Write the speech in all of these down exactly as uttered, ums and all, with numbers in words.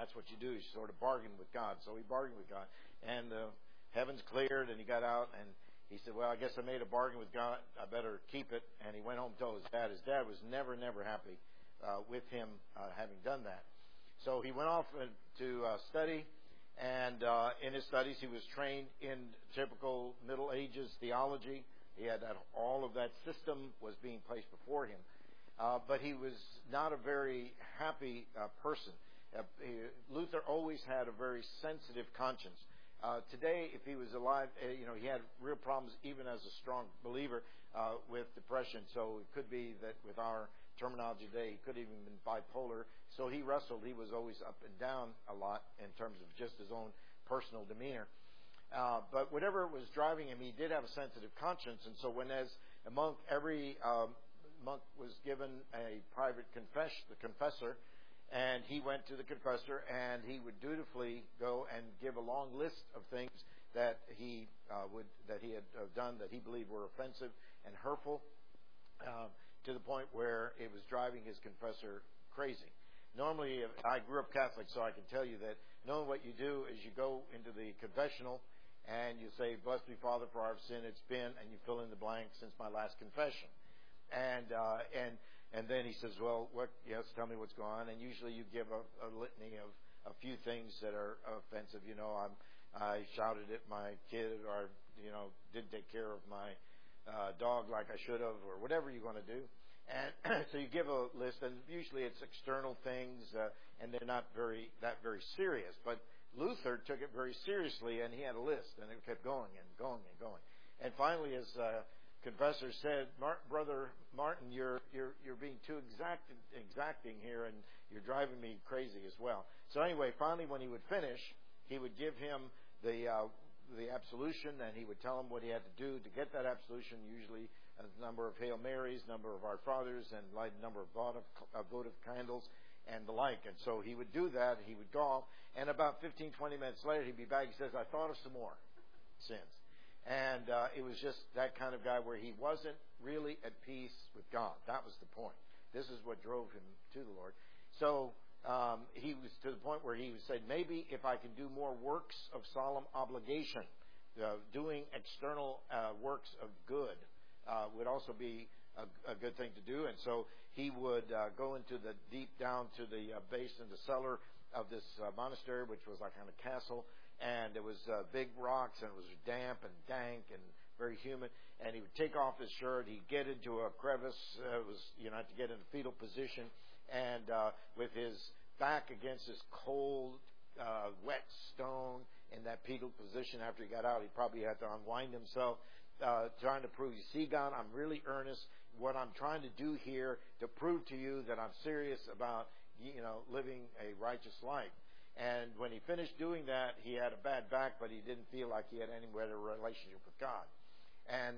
That's what you do. You sort of bargain with God. So he bargained with God. And the heavens cleared, and he got out, and he said, well, I guess I made a bargain with God. I better keep it. And he went home and told his dad. His dad was never, never happy uh, with him uh, having done that. So he went off to uh, study, and uh, in his studies he was trained in typical Middle Ages theology. He had that, all of that system was being placed before him. Uh, but he was not a very happy uh, person. Uh, he, Luther always had a very sensitive conscience. Uh, today, if he was alive, uh, you know, he had real problems even as a strong believer uh, with depression. So it could be that with our terminology today, he could have even been bipolar. So he wrestled. He was always up and down a lot in terms of just his own personal demeanor. Uh, but whatever was driving him, he did have a sensitive conscience. And so when as a monk, every um, monk was given a private confess, the confessor, and he went to the confessor, and he would dutifully go and give a long list of things that he uh, would that he had uh, done that he believed were offensive and hurtful, uh, to the point where it was driving his confessor crazy. Normally, I grew up Catholic, so I can tell you that knowing what you do is you go into the confessional and you say, "Blessed be Father, for our sin it's been," and you fill in the blank since my last confession. And uh, and and then he says, "Well, what? Yes, tell me what's going on." And usually you give a, a litany of a few things that are offensive. You know, I'm I shouted at my kid, or you know, didn't take care of my uh, dog like I should have, or whatever you're going to do. And so you give a list, and usually it's external things, uh, and they're not very that very serious. But Luther took it very seriously, and he had a list, and it kept going and going and going. And finally, his uh, confessor said, Mar- "Brother Martin, you're you're you're being too exacting, exacting here, and you're driving me crazy as well." So anyway, finally, when he would finish, he would give him the uh, the absolution, and he would tell him what he had to do to get that absolution. Usually, a number of Hail Marys, number of Our Fathers, and light a number of votive, uh, votive candles, and the like. And so he would do that. He would go off, and about fifteen, twenty minutes later, he'd be back. He says, "I thought of some more sins." And uh, it was just that kind of guy where he wasn't really at peace with God. That was the point. This is what drove him to the Lord. So um, he was to the point where he said, maybe if I can do more works of solemn obligation, uh, doing external uh, works of good uh, would also be a, a good thing to do. And so he would uh, go into the deep down to the uh, base in the cellar of this uh, monastery, which was like kind of castle. And it was uh, big rocks, and it was damp and dank and very humid. And he would take off his shirt. He'd get into a crevice. Uh, it was, you know, to get in a fetal position. And uh, with his back against this cold, uh, wet stone in that fetal position after he got out, he probably had to unwind himself, uh, trying to prove, you see, God, I'm really earnest. What I'm trying to do here to prove to you that I'm serious about, you know, living a righteous life. And when he finished doing that, he had a bad back, but he didn't feel like he had any better relationship with God. And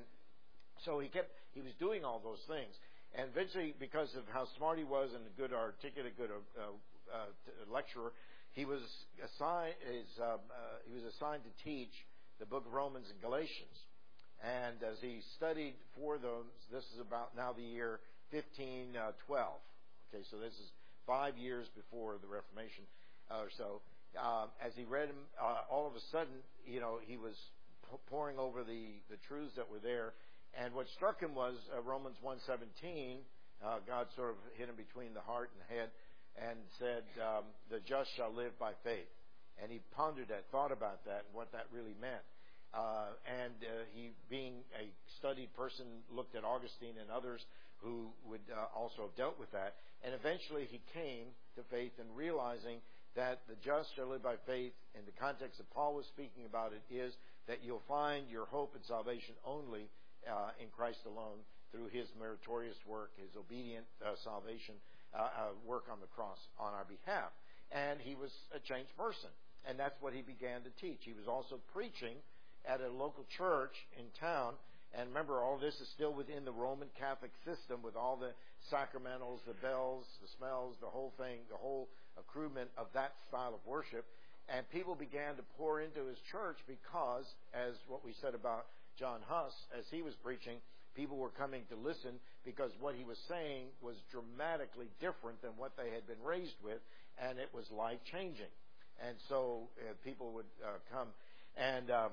so he kept, he was doing all those things. And eventually, because of how smart he was and a good articulate, good uh, uh, lecturer, he was assigned, his, uh, uh, he was assigned to teach the book of Romans and Galatians. And as he studied for those, this is about now the year fifteen twelve. Okay, so this is five years before the Reformation. Or so, uh, as he read him, uh, all of a sudden, you know, he was p- poring over the, the truths that were there. And what struck him was uh, Romans one seventeen. Uh, God sort of hit him between the heart and the head and said, um, the just shall live by faith. And he pondered that, thought about that, and what that really meant. Uh, and uh, he, being a studied person, looked at Augustine and others who would uh, also have dealt with that. And eventually he came to faith and realizing that the just shall live by faith, in the context that Paul was speaking about it, is that you'll find your hope and salvation only uh, in Christ alone through his meritorious work, his obedient uh, salvation uh, uh, work on the cross on our behalf. And he was a changed person, and that's what he began to teach. He was also preaching at a local church in town. And remember, all this is still within the Roman Catholic system with all the sacramentals, the bells, the smells, the whole thing, the whole accoutrement of that style of worship. And people began to pour into his church because, as what we said about John Huss, as he was preaching, people were coming to listen because what he was saying was dramatically different than what they had been raised with. and it was life-changing. And so uh, people would uh, come. And um,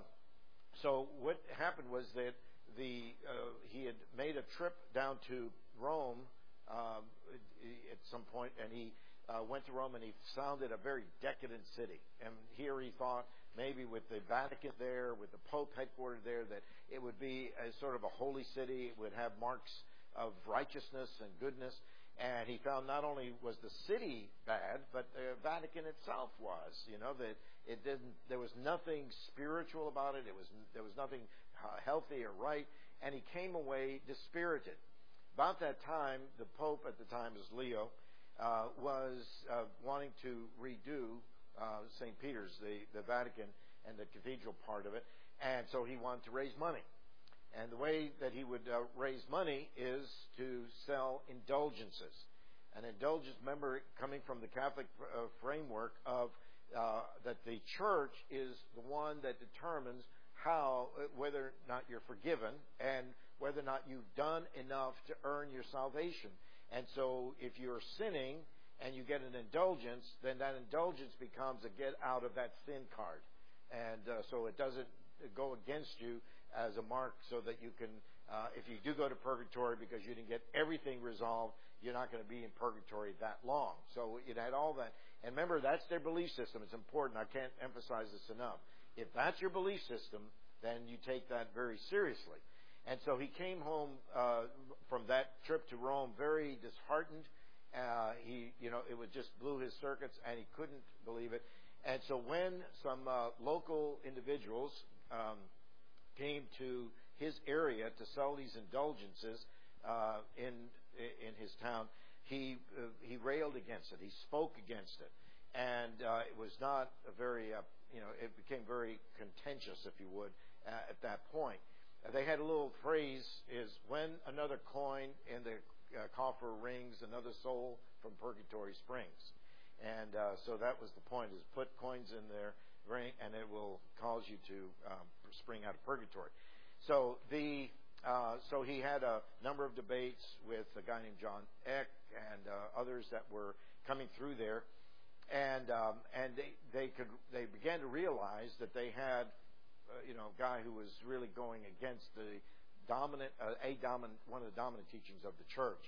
so what happened was that the uh, he had made a trip down to Rome um, at some point, and he uh, went to Rome, and he founded a very decadent city. And here he thought maybe with the Vatican there, with the Pope headquartered there, that it would be a sort of a holy city. It would have marks of righteousness and goodness. And he found not only was the city bad, but the Vatican itself was. You know that it didn't. There was nothing spiritual about it. It was there was nothing uh, healthy or right. And he came away dispirited. About that time, the Pope at the time was Leo, uh, was uh, wanting to redo uh, Saint Peter's, the the Vatican and the cathedral part of it, and so he wanted to raise money. And the way that he would uh, raise money is to sell indulgences. An indulgence, remember, coming from the Catholic uh, framework of uh, that the church is the one that determines how, whether or not you're forgiven and whether or not you've done enough to earn your salvation. And so if you're sinning and you get an indulgence, then that indulgence becomes a get out of that sin card. And uh, so it doesn't go against you as a mark, so that you can, uh, if you do go to purgatory because you didn't get everything resolved, you're not going to be in purgatory that long. So it had all that. And remember, that's their belief system. It's important. I can't emphasize this enough. If that's your belief system, then you take that very seriously. And so he came home uh, from that trip to Rome very disheartened. Uh, he, you know, it would just blew his circuits, and he couldn't believe it. And so when some uh, local individuals um, came to his area to sell these indulgences uh, in in his town, he uh, he railed against it. He spoke against it, and uh, it was not a very uh, you know it became very contentious, if you would, uh, at that point. Uh, they had a little phrase: "Is when another coin in the uh, coffer rings, another soul from purgatory springs." And uh, so that was the point: is put coins in there, ring, and it will cause you to um, spring out of purgatory. So the uh, so he had a number of debates with a guy named John Eck and uh, others that were coming through there, and um, and they they could they began to realize that they had uh, you know a guy who was really going against the dominant uh, a dominant one of the dominant teachings of the church.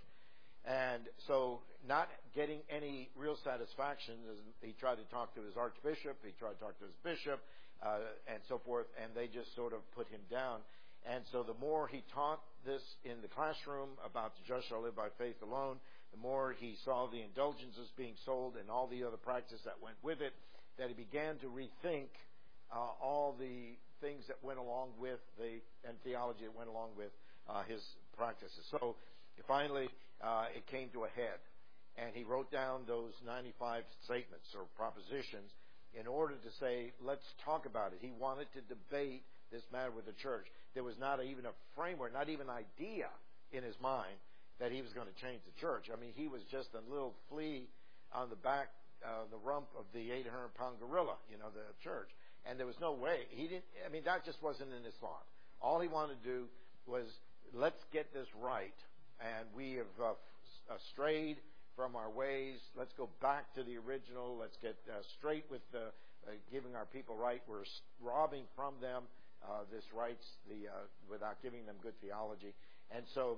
And so, not getting any real satisfaction, he tried to talk to his archbishop, he tried to talk to his bishop, uh, and so forth, and they just sort of put him down. And so the more he taught this in the classroom about the just shall live by faith alone, the more he saw the indulgences being sold and all the other practice that went with it, that he began to rethink uh, all the things that went along with the, and theology that went along with uh, his practices. So finally, uh, it came to a head, and he wrote down those ninety-five statements or propositions in order to say, let's talk about it. He wanted to debate this matter with the church. There was not even a framework, not even an idea in his mind that he was going to change the church. I mean, he was just a little flea on the back, uh, the rump of the eight hundred pound gorilla, you know, the church. And there was no way. He didn't, I mean, that just wasn't in his thought. All he wanted to do was, let's get this right. And we have uh, strayed from our ways. Let's go back to the original. Let's get uh, straight with the, uh, giving our people right. We're robbing from them uh, this rights the, uh, without giving them good theology. And so,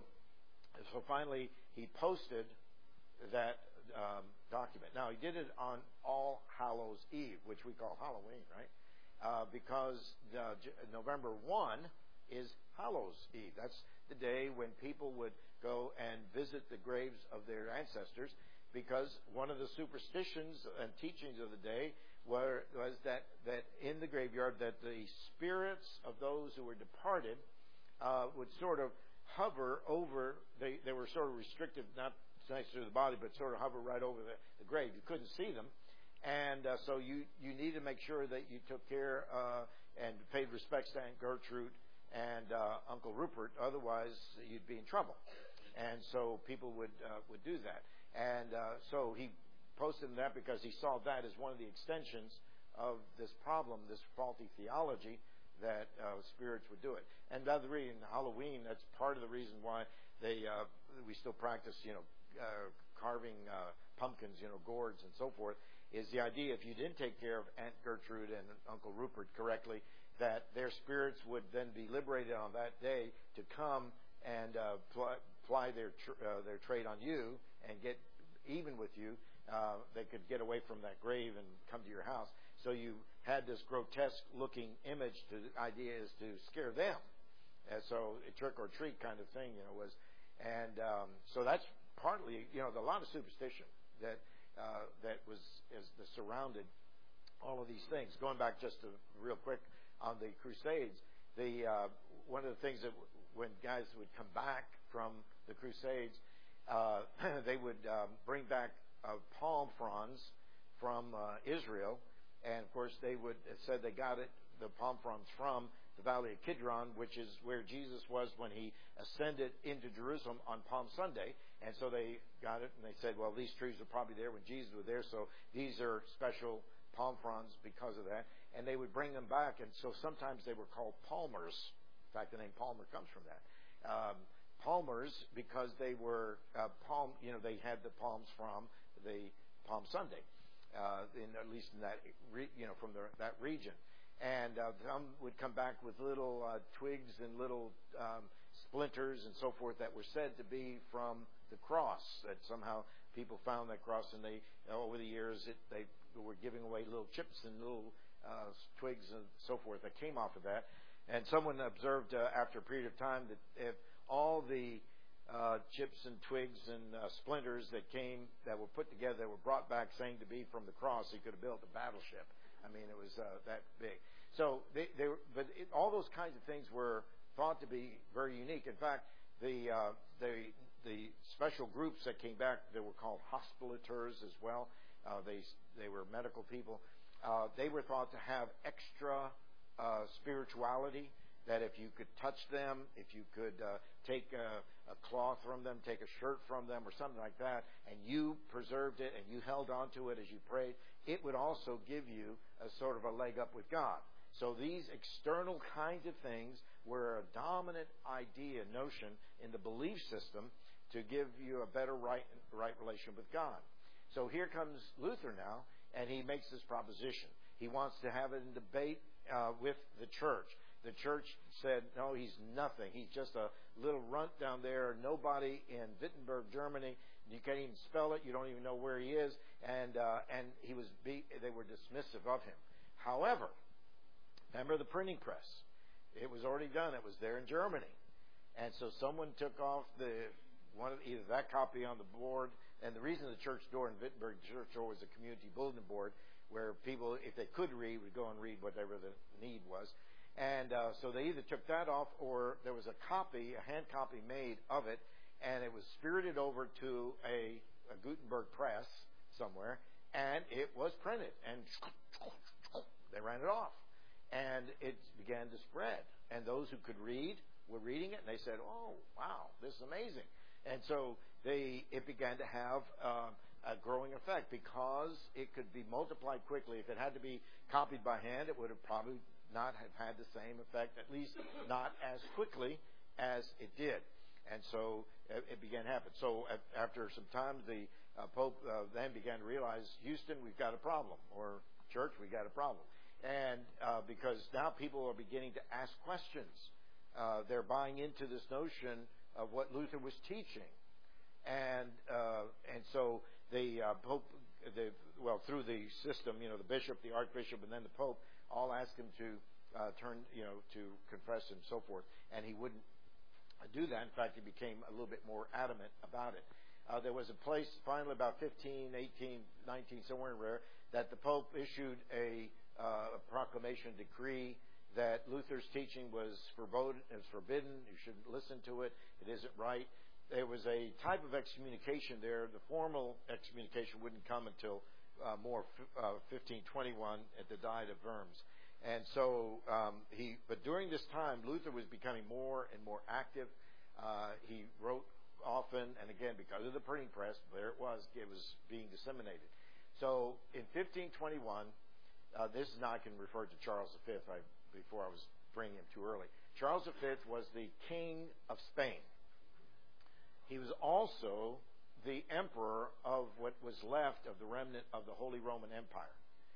so finally, he posted that um, document. Now, he did it on All Hallows Eve, which we call Halloween, right? Uh, because the, November first is Hallows Eve. That's the day when people would go and visit the graves of their ancestors, because one of the superstitions and teachings of the day were, was that, that in the graveyard that the spirits of those who were departed uh, would sort of hover over, they, they were sort of restricted, not next to the body, but sort of hover right over the, the grave. You couldn't see them. And uh, so you, you need to make sure that you took care uh, and paid respects to Aunt Gertrude and uh, Uncle Rupert, otherwise you'd be in trouble. And so people would uh, would do that. And uh, so he posted that because he saw that as one of the extensions of this problem, this faulty theology, that uh, spirits would do it. And the other reason, Halloween, that's part of the reason why they uh, we still practice, you know, uh, carving uh, pumpkins, you know, gourds and so forth, is the idea if you didn't take care of Aunt Gertrude and Uncle Rupert correctly, that their spirits would then be liberated on that day to come and uh, pl- ply their tr- uh, their trade on you and get even with you. Uh, they could get away from that grave and come to your house. So you had this grotesque-looking image. To, the idea is to scare them. And so a trick-or-treat kind of thing, you know, was, and um, so that's partly, you know, a lot of superstition that uh, that was is that surrounded all of these things. Going back just to, real quick on the Crusades, the uh, one of the things that w- when guys would come back from the Crusades, uh, they would um, bring back uh, palm fronds from uh, Israel. And, of course, they would have said they got it, the palm fronds from the Valley of Kidron, which is where Jesus was when he ascended into Jerusalem on Palm Sunday. And so they got it, and they said, well, these trees were probably there when Jesus was there, so these are special palm fronds because of that. And they would bring them back, and so sometimes they were called palmers. In fact, the name Palmer comes from that. Um, palmers because they were uh, palm, you know, they had the palms from the Palm Sunday. Uh, in at least in that, re, you know, from the, that region, and uh, some would come back with little uh, twigs and little um, splinters and so forth that were said to be from the cross. That somehow people found that cross, and they, you know, over the years, it, they were giving away little chips and little uh, twigs and so forth that came off of that. And someone observed uh, after a period of time that if all the Uh, chips and twigs and uh, splinters that came, that were put together, that were brought back saying to be from the cross, he could have built a battleship. I mean, it was uh, that big. So they, they were, but it, all those kinds of things were thought to be very unique. In fact, the uh, the the special groups that came back, they were called hospitators as well. Uh, they they were medical people. Uh, they were thought to have extra uh, spirituality. That if you could touch them, if you could uh, take a, a cloth from them, take a shirt from them or something like that, and you preserved it and you held on to it as you prayed, it would also give you a sort of a leg up with God. So these external kinds of things were a dominant idea, notion in the belief system to give you a better right, right relation with God. So here comes Luther now, and he makes this proposition. He wants to have it in debate uh, with the church. The church said, no, he's nothing. He's just a little runt down there, nobody in Wittenberg, Germany. You can't even spell it. You don't even know where he is. And uh, and he was be- they were dismissive of him. However, remember the printing press. It was already done. It was there in Germany. And so someone took off the one of either that copy on the board. And the reason the church door in Wittenberg, the church door was a community bulletin board where people, if they could read, would go and read whatever the need was. And uh, so they either took that off or there was a copy, a hand copy made of it, and it was spirited over to a, a Gutenberg press somewhere, and it was printed. And they ran it off. And it began to spread. And those who could read were reading it, and they said, oh, wow, this is amazing. And so they it began to have uh, a growing effect because it could be multiplied quickly. If it had to be copied by hand, it would have probably not have had the same effect, at least not as quickly as it did. And so it, it began to happen. So after some time, the uh, Pope uh, then began to realize, Houston, we've got a problem, or church, we've got a problem. And uh, because now people are beginning to ask questions. Uh, they're buying into this notion of what Luther was teaching. And uh, and so the uh, Pope, the, well, through the system, you know, the bishop, the archbishop, and then the Pope, all asked him to uh, turn, you know, to confess and so forth, and he wouldn't do that. In fact, he became a little bit more adamant about it. Uh, there was a place, finally, about fifteen, eighteen, nineteen, somewhere in there, that the Pope issued a, uh, a proclamation decree that Luther's teaching was forbidden, was forbidden. You shouldn't listen to it. It isn't right. There was a type of excommunication there. The formal excommunication wouldn't come until Uh, more uh, fifteen twenty-one at the Diet of Worms. And so um, he, but during this time, Luther was becoming more and more active. Uh, he wrote often, and again, because of the printing press, there it was, it was being disseminated. So in fifteen twenty-one, uh, this is now I can refer to Charles the Fifth I, before I was bringing him too early. Charles the Fifth was the King of Spain. He was also the emperor of what was left of the remnant of the Holy Roman Empire.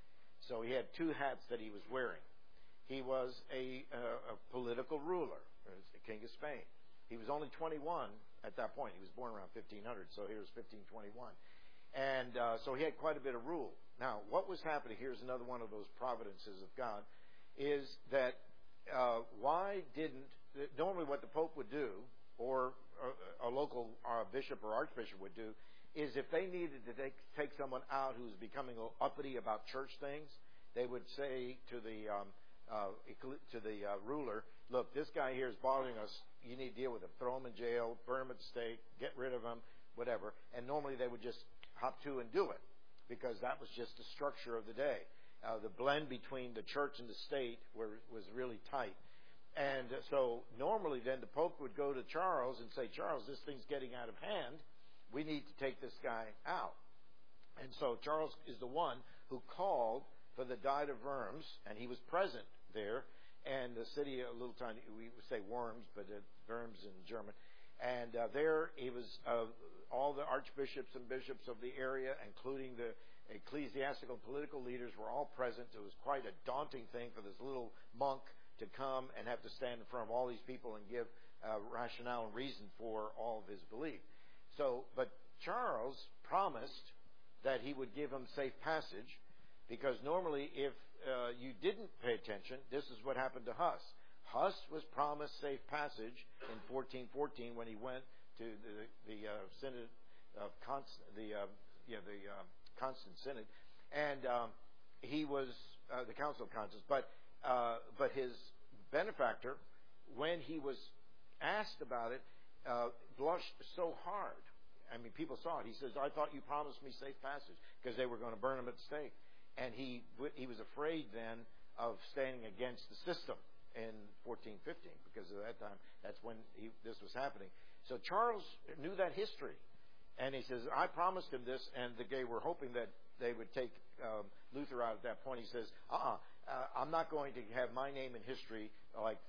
So he had two hats that he was wearing. He was a, uh, a political ruler, the king of Spain. He was only twenty-one at that point. He was born around fifteen hundred, so he was fifteen twenty-one. And uh, so he had quite a bit of rule. Now, what was happening, here's another one of those providences of God, is that uh, why didn't, normally what the Pope would do, or a, a local uh, bishop or archbishop would do, is if they needed to take, take someone out who's becoming uppity about church things, they would say to the um, uh, to the uh, ruler, look, this guy here is bothering us. You need to deal with him. Throw him in jail, burn him at the stake, get rid of him, whatever. And normally they would just hop to and do it, because that was just the structure of the day. Uh, the blend between the church and the state were, was really tight. And so normally then the Pope would go to Charles and say, Charles, this thing's getting out of hand. We need to take this guy out. And so Charles is the one who called for the Diet of Worms, and he was present there. And the city, a little tiny, we would say Worms, but it's Worms in German. And uh, there he was, uh, all the archbishops and bishops of the area, including the ecclesiastical and political leaders, were all present. It was quite a daunting thing for this little monk to come and have to stand in front of all these people and give uh, rationale and reason for all of his belief. So, but Charles promised that he would give him safe passage, because normally if uh, you didn't pay attention, this is what happened to Huss. Huss was promised safe passage in fourteen fourteen when he went to the, the uh, Synod of Const- the uh, yeah the uh, Constant Synod, and um, he was uh, the Council of Constance. But uh, but his benefactor, when he was asked about it, uh, blushed so hard. I mean, people saw it. He says, "I thought you promised me safe passage," because they were going to burn him at the stake, and he he was afraid then of standing against the system in fourteen fifteen, because at that time, that's when he, this was happening. So Charles knew that history, and he says, I promised him this, and they were hoping that they would take um, Luther out at that point. He says, uh-uh, uh, I'm not going to have my name in history like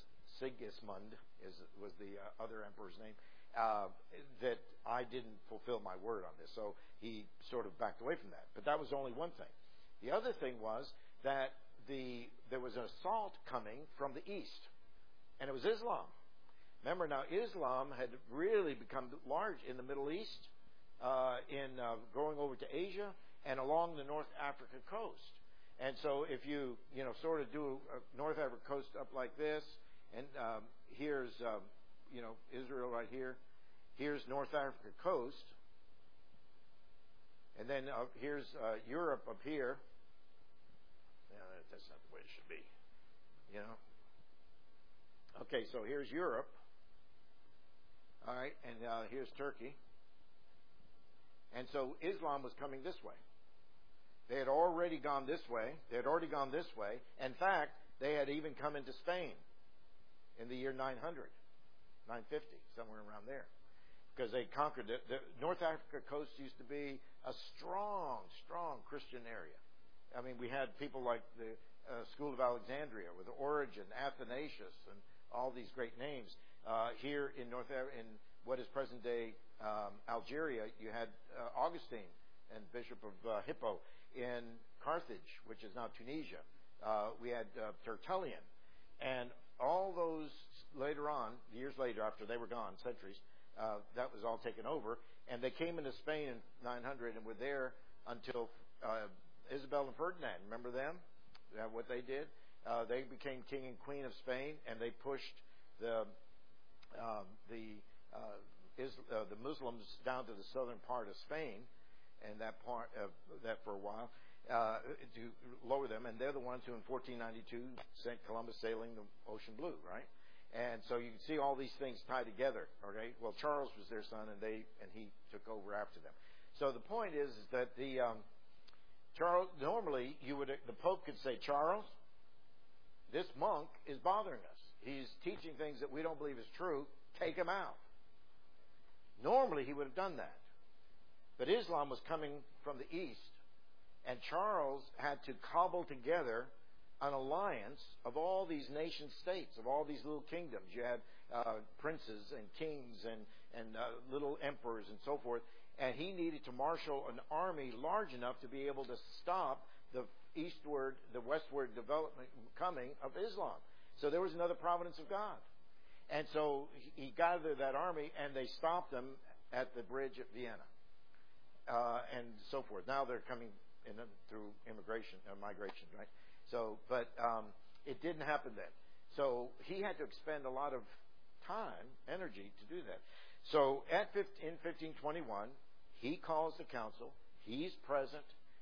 Sigismund is, was the uh, other emperor's name, uh, that I didn't fulfill my word on this. So he sort of backed away from that. But that was only one thing. The other thing was that The, there was an assault coming from the east, and it was Islam. Remember, now Islam had really become large in the Middle East, uh, in uh, going over to Asia and along the North Africa coast. And so, if you you know sort of do a North Africa coast up like this, and um, here's um, you know Israel right here, here's North Africa coast, and then uh, here's uh, Europe up here. That's not the way it should be, you know. Okay, so here's Europe. All right, and uh, here's Turkey. And so Islam was coming this way. They had already gone this way. They had already gone this way. In fact, they had even come into Spain in the year nine hundred, nine fifty, somewhere around there, because they conquered it. The North Africa coast used to be a strong, strong Christian area. I mean, we had people like the uh, School of Alexandria with Origen, Athanasius, and all these great names. Uh, here in North in what is present-day um, Algeria, you had uh, Augustine and Bishop of uh, Hippo. In Carthage, which is now Tunisia, uh, we had uh, Tertullian. And all those later on, years later, after they were gone, centuries, uh, that was all taken over. And they came into Spain in nine hundred and were there until Uh, Isabel and Ferdinand, remember them? That what they did? Uh, they became king and queen of Spain, and they pushed the um, the uh, is, uh, the Muslims down to the southern part of Spain, and that part uh, that for a while uh, to lower them. And they're the ones who, in fourteen ninety-two, sent Columbus sailing the ocean blue, right? And so you can see all these things tied together. Okay. Well, Charles was their son, and they and he took over after them. So the point is, is that the um, Charles, normally, you would the Pope could say, Charles, this monk is bothering us. He's teaching things that we don't believe is true. Take him out. Normally, he would have done that. But Islam was coming from the east, and Charles had to cobble together an alliance of all these nation states, of all these little kingdoms. You had uh, princes and kings and, and uh, little emperors and so forth. and he needed to marshal an army large enough to be able to stop the eastward, the westward development coming of Islam. So there was another providence of God. And so he gathered that army, and they stopped them at the bridge at Vienna, uh, and so forth. Now they're coming in through immigration, uh, migration, right? So, but um, it didn't happen then. So he had to expend a lot of time, energy to do that. So at in fifteen twenty-one, he calls the council. He's present,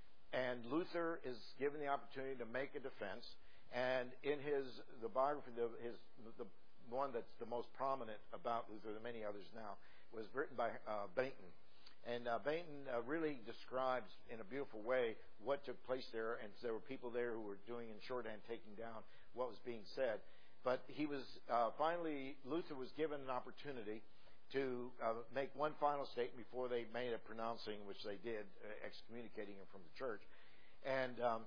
and Luther is given the opportunity to make a defense. And in his the biography, the, his the one that's the most prominent about Luther, there are many others now, was written by uh, Bainton. And uh, Bainton uh, really describes in a beautiful way what took place there. And there were people there who were doing in shorthand, taking down what was being said. But he was uh, finally, Luther was given an opportunity to uh, make one final statement before they made a pronouncing, which they did, uh, excommunicating him from the church, and um,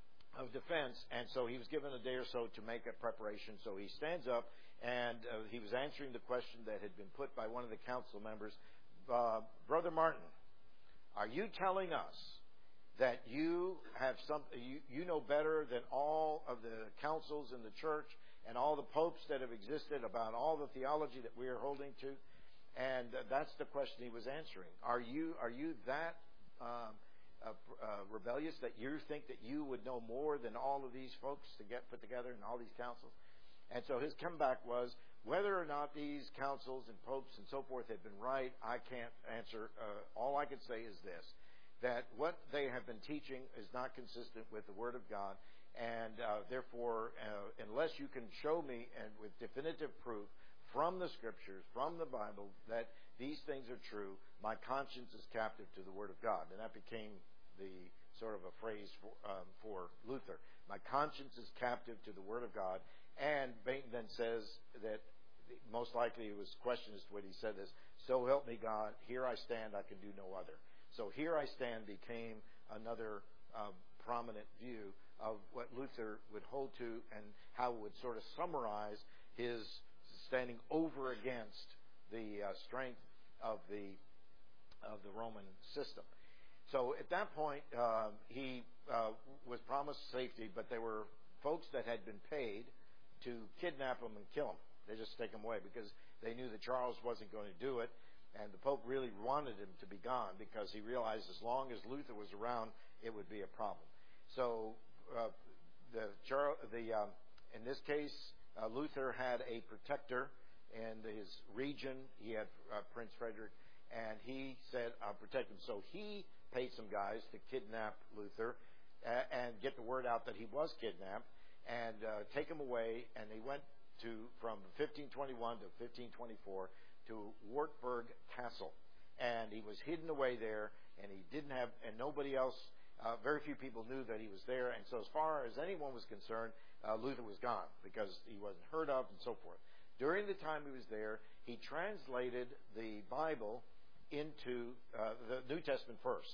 of defense. And so he was given a day or so to make a preparation. So he stands up, and uh, he was answering the question that had been put by one of the council members. Uh, Brother Martin, are you telling us that you have some, you, you know better than all of the councils in the church and all the popes that have existed about all the theology that we are holding to? And uh, that's the question he was answering. Are you are you that um, uh, uh, rebellious that you think that you would know more than all of these folks to get put together in all these councils? And so his comeback was, whether or not these councils and popes and so forth had been right, I can't answer. Uh, all I can say is this, that what they have been teaching is not consistent with the Word of God. And uh, therefore, uh, unless you can show me and with definitive proof from the Scriptures, from the Bible, that these things are true, my conscience is captive to the Word of God. And that became the sort of a phrase for, um, for Luther. My conscience is captive to the Word of God. And Bainton then says that most likely it was questioned as to what he said is, so help me God, here I stand, I can do no other. So here I stand became another uh, prominent view of what Luther would hold to and how it would sort of summarize his standing over against the uh, strength of the of the Roman system. So at that point, uh, he uh, was promised safety, but there were folks that had been paid to kidnap him and kill him. They just take him away because they knew that Charles wasn't going to do it, and the Pope really wanted him to be gone because he realized as long as Luther was around, it would be a problem. So uh, the the um, in this case, Uh, Luther had a protector in his region. He had uh, Prince Frederick, and he said, I'll protect him. So he paid some guys to kidnap Luther uh, and get the word out that he was kidnapped and uh, take him away. And he went to from fifteen twenty-one to fifteen twenty-four to Wartburg Castle. And he was hidden away there, and he didn't have, and nobody else, uh, very few people knew that he was there. And so as far as anyone was concerned, Uh, Luther was gone because he wasn't heard of and so forth. During the time he was there, he translated the Bible into uh, the New Testament first.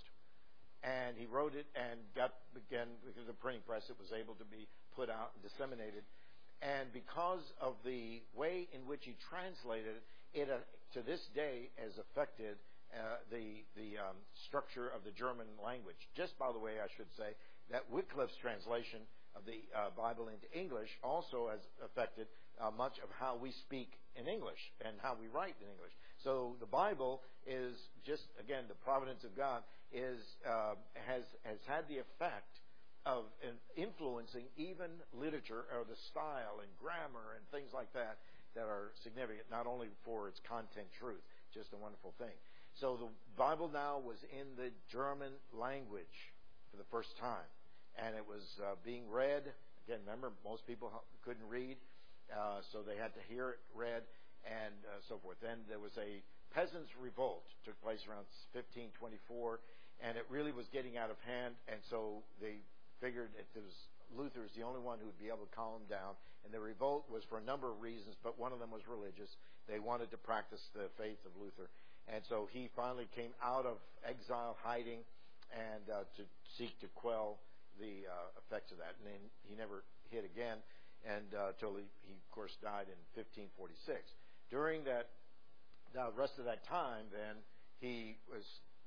And he wrote it and got, again, because of the printing press, it was able to be put out and disseminated. And because of the way in which he translated it, it uh, to this day has affected uh, the, the um, structure of the German language. Just by the way, I should say that Wycliffe's translation of the uh, Bible into English also has affected uh, much of how we speak in English and how we write in English. So the Bible is just, again, the providence of God is uh, has has had the effect of influencing even literature or the style and grammar and things like that that are significant, not only for its content truth, just a wonderful thing. So the Bible now was in the German language for the first time. And it was uh, being read. Again, remember, most people couldn't read, uh, so they had to hear it read and uh, so forth. Then there was a peasants' revolt took place around fifteen twenty-four, and it really was getting out of hand. And so they figured it was Luther is the only one who would be able to calm them down. And the revolt was for a number of reasons, but one of them was religious. They wanted to practice the faith of Luther, and so he finally came out of exile, hiding, and uh, to seek to quell the uh, effects of that. And then he never hit again and uh, until he, he, of course, died in fifteen forty-six. During that, the rest of that time, then, he was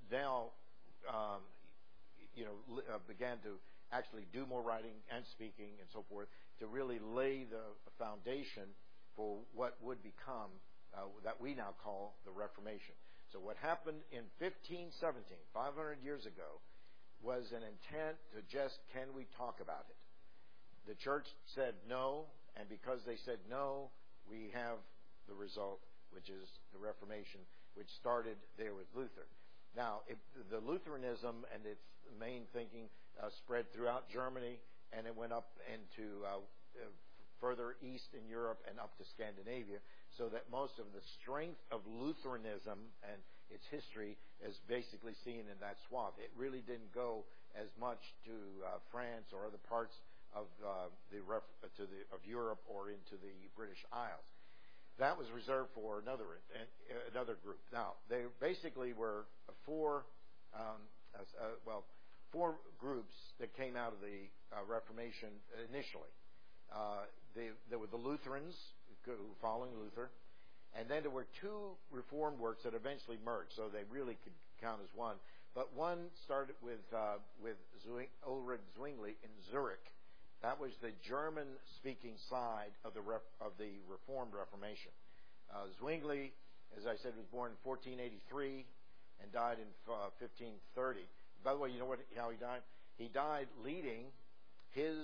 now, um, you know, uh, began to actually do more writing and speaking and so forth to really lay the foundation for what would become uh, that we now call the Reformation. So what happened in fifteen seventeen, five hundred years ago, was an intent to just, can we talk about it? The church said no, and because they said no, we have the result, which is the Reformation, which started there with Luther. Now, it, the Lutheranism and its main thinking uh, spread throughout Germany, and it went up into uh, uh, further east in Europe and up to Scandinavia, so that most of the strength of Lutheranism and its history is basically seen in that swath. It really didn't go as much to uh, France or other parts of uh, the ref- to the of Europe or into the British Isles. That was reserved for another uh, another group. Now, they basically were four, um, uh, uh, well, four groups that came out of the uh, Reformation initially. Uh, they, there were the Lutherans, following Luther, and then there were two Reformed works that eventually merged, so they really could count as one. But one started with uh, with Zwing, Ulrich Zwingli in Zurich. That was the German-speaking side of the rep, of the Reformed Reformation. Uh, Zwingli, as I said, was born in fourteen eighty-three and died in uh, fifteen thirty. By the way, you know what, how he died? He died leading his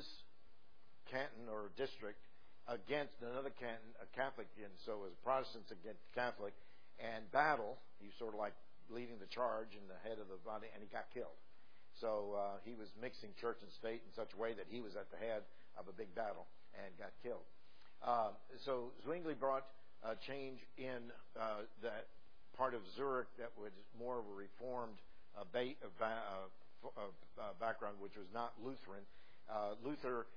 canton or district against another canton, a Catholic, and so it was Protestants against Catholic, and battle. He was sort of like leading the charge and the head of the body, and he got killed. So uh, he was mixing church and state in such a way that he was at the head of a big battle and got killed. Uh, so Zwingli brought a change in uh, that part of Zurich that was more of a Reformed uh, ba- uh, uh, uh, background, which was not Lutheran. Uh, Luther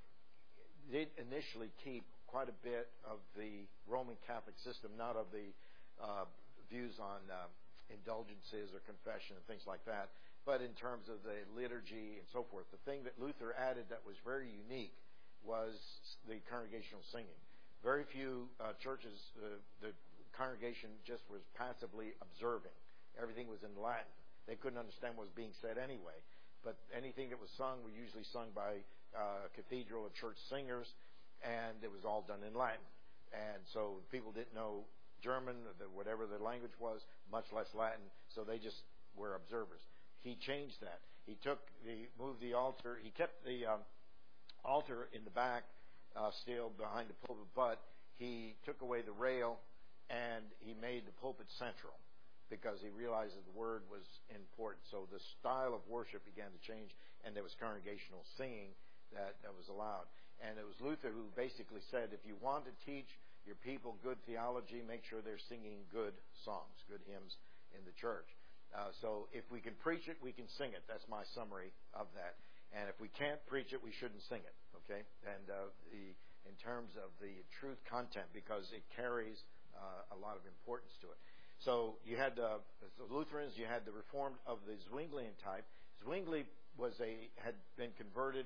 did initially keep quite a bit of the Roman Catholic system, not of the uh, views on uh, indulgences or confession and things like that, but in terms of the liturgy and so forth. The thing that Luther added that was very unique was the congregational singing. Very few uh, churches, uh, the congregation just was passively observing. Everything was in Latin. They couldn't understand what was being said anyway, but anything that was sung was usually sung by uh, cathedral or church singers, and it was all done in Latin. And so people didn't know German, or the, whatever the language was, much less Latin, so they just were observers. He changed that. He took the, moved the altar, he kept the um, altar in the back, uh, still behind the pulpit, but he took away the rail and he made the pulpit central because he realized that the word was important. So the style of worship began to change, and there was congregational singing that, that was allowed. And it was Luther who basically said, if you want to teach your people good theology, make sure they're singing good songs, good hymns in the church. Uh, so if we can preach it, we can sing it. That's my summary of that. And if we can't preach it, we shouldn't sing it. Okay? And uh, the in terms of the truth content, because it carries uh, a lot of importance to it. So you had uh, the Lutherans, you had the Reformed of the Zwinglian type. Zwingli was a had been converted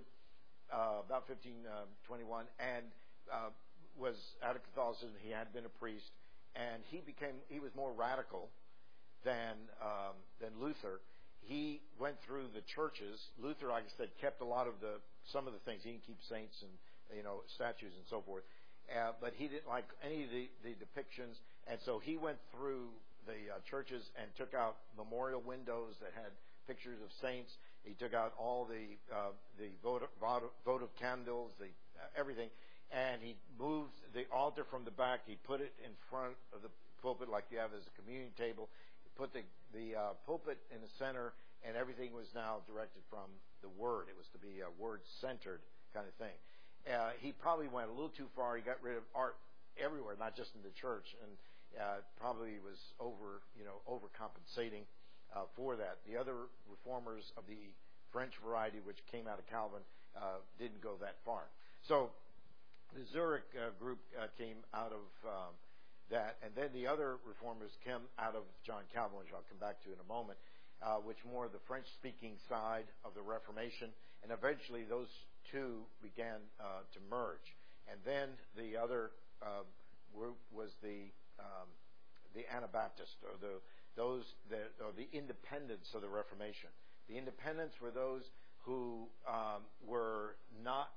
uh, about fifteen twenty-one and uh, was out of Catholicism. He had been a priest, and he became he was more radical than um, than Luther. He went through the churches. Luther, like I said, kept a lot of the some of the things. He didn't keep saints and you know statues and so forth, uh, but he didn't like any of the, the depictions. And so he went through the uh, churches and took out memorial windows that had pictures of saints. He took out all the uh, the votive, votive candles, the uh, everything, and he moved the altar from the back. He put it in front of the pulpit like you have as a communion table. He put the the uh, pulpit in the center, and everything was now directed from the Word. It was to be a Word-centered kind of thing. Uh, he probably went a little too far. He got rid of art everywhere, not just in the church, and uh, probably was over, you know, overcompensating uh, for that. The other reformers of the French variety, which came out of Calvin, uh, didn't go that far. So the Zurich uh, group uh, came out of um, that, and then the other reformers came out of John Calvin, which I'll come back to in a moment, uh, which more the French-speaking side of the Reformation, and eventually those two began uh, to merge. And then the other uh, group was the um, the Anabaptist, or the those that or the independents of the Reformation. The independents were those who um, were not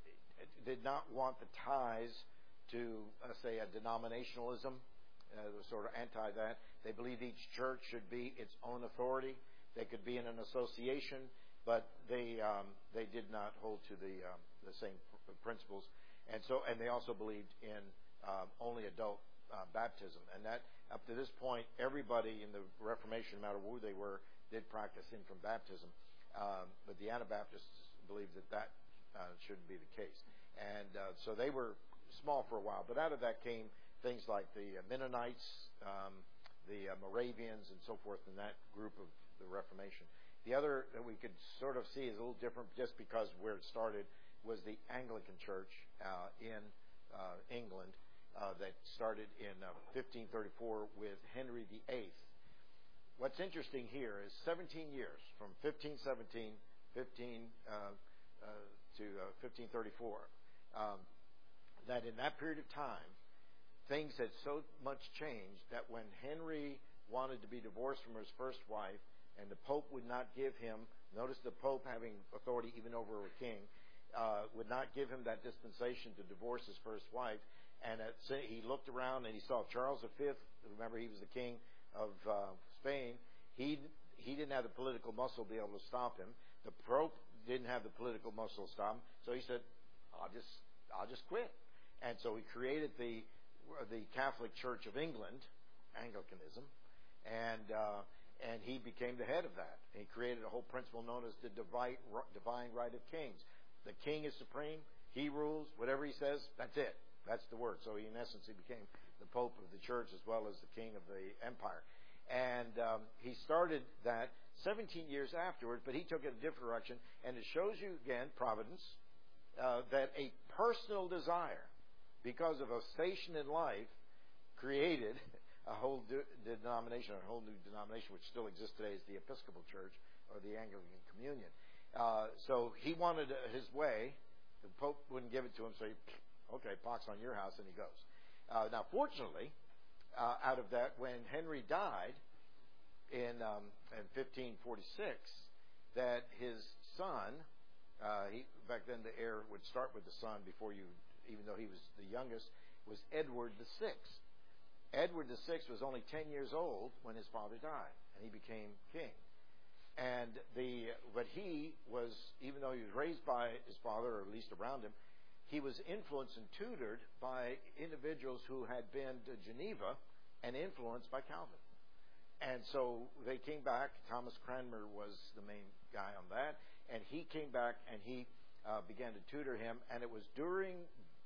did not want the ties to, uh, say, a denominationalism. Uh, they were sort of anti that. They believed each church should be its own authority. They could be in an association, but they um, they did not hold to the um, the same principles. And so, and they also believed in um, only adult uh, baptism. And that up to this point, everybody in the Reformation, no matter who they were, did practice infant baptism. Um, but the Anabaptists believed that that uh, shouldn't be the case. And uh, so they were small for a while. But out of that came things like the Mennonites, um, the uh, Moravians, and so forth in that group of the Reformation. The other that we could sort of see is a little different just because where it started was the Anglican Church uh, in uh, England uh, that started in uh, fifteen thirty-four with Henry the Eighth. What's interesting here is seventeen years, from fifteen seventeen, fifteen uh, uh, to uh, fifteen thirty-four, um, that in that period of time, things had so much changed that when Henry wanted to be divorced from his first wife, and the Pope would not give him, notice the Pope having authority even over a king, uh, would not give him that dispensation to divorce his first wife, and at, he looked around and he saw Charles the Fifth, remember he was the king of uh, Spain, he he didn't have the political muscle to be able to stop him. The Pope didn't have the political muscle to stop him, so he said, I'll just I'll just quit. And so he created the the Catholic Church of England, Anglicanism, and uh, and he became the head of that. And he created a whole principle known as the divine, divine right of kings. The king is supreme. He rules. Whatever he says, that's it. That's the word. So he, in essence, he became the Pope of the Church as well as the king of the empire. And um, he started that seventeen years afterwards, but he took it a different direction. And it shows you, again, providence, uh, that a personal desire, because of a station in life, created a whole de- denomination, a whole new denomination, which still exists today, is the Episcopal Church or the Anglican Communion. Uh, so he wanted his way. The Pope wouldn't give it to him, so he, okay, pox on your house, and he goes. Uh, now, fortunately, uh, out of that, when Henry died in, um, in fifteen forty-six, that his son, uh, he, back then the heir would start with the son before you, even though he was the youngest, was Edward the Sixth. Edward the Sixth was only ten years old when his father died, and he became king. And the but he was, even though he was raised by his father, or at least around him, he was influenced and tutored by individuals who had been to Geneva and influenced by Calvin. And so they came back. Thomas Cranmer was the main guy on that, and he came back and he uh, began to tutor him. And it was during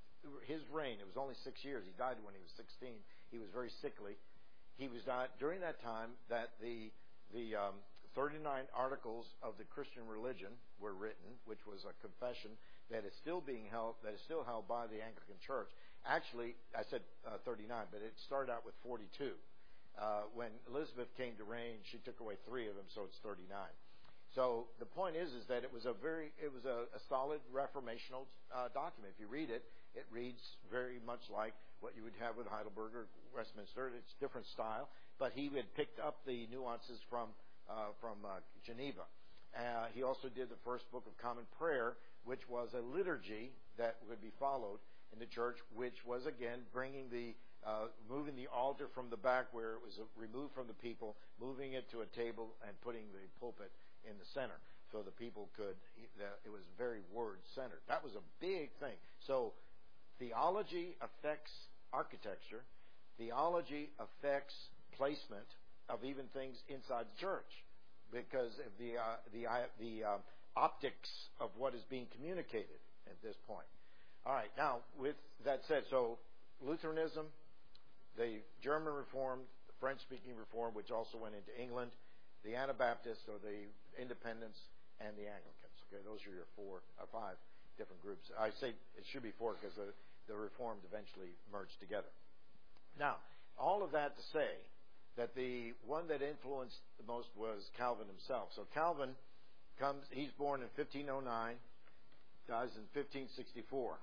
his reign. It was only six years. He died when he was sixteen. He was very sickly. He was died during that time that the the um, thirty-nine articles of the Christian religion were written, which was a confession that is still being held, that is still held by the Anglican Church. Actually, I said uh, thirty-nine, but it started out with forty-two. Uh, when Elizabeth came to reign, she took away three of them, so it's thirty-nine. So the point is, is that it was a very, it was a, a solid reformational uh, document. If you read it, it reads very much like what you would have with Heidelberg or Westminster. It's different style, but he had picked up the nuances from uh, from uh, Geneva. Uh, he also did the first book of Common Prayer, which was a liturgy that would be followed in the church, which was again bringing the uh, moving the altar from the back where it was removed from the people, moving it to a table and putting the pulpit in the center, so the people could. It was very word centered. That was a big thing. So theology affects architecture. Theology affects placement of even things inside the church, because of the uh, the uh, the uh, optics of what is being communicated at this point. All right. Now, with that said, so Lutheranism, the German Reformed, the French-speaking Reformed, which also went into England, the Anabaptists, or the Independents, and the Anglicans. Okay, those are your four or five different groups. I say it should be four because the, the Reformed eventually merged together. Now, all of that to say that the one that influenced the most was Calvin himself. So Calvin comes, he's born in fifteen oh nine, dies in fifteen sixty-four.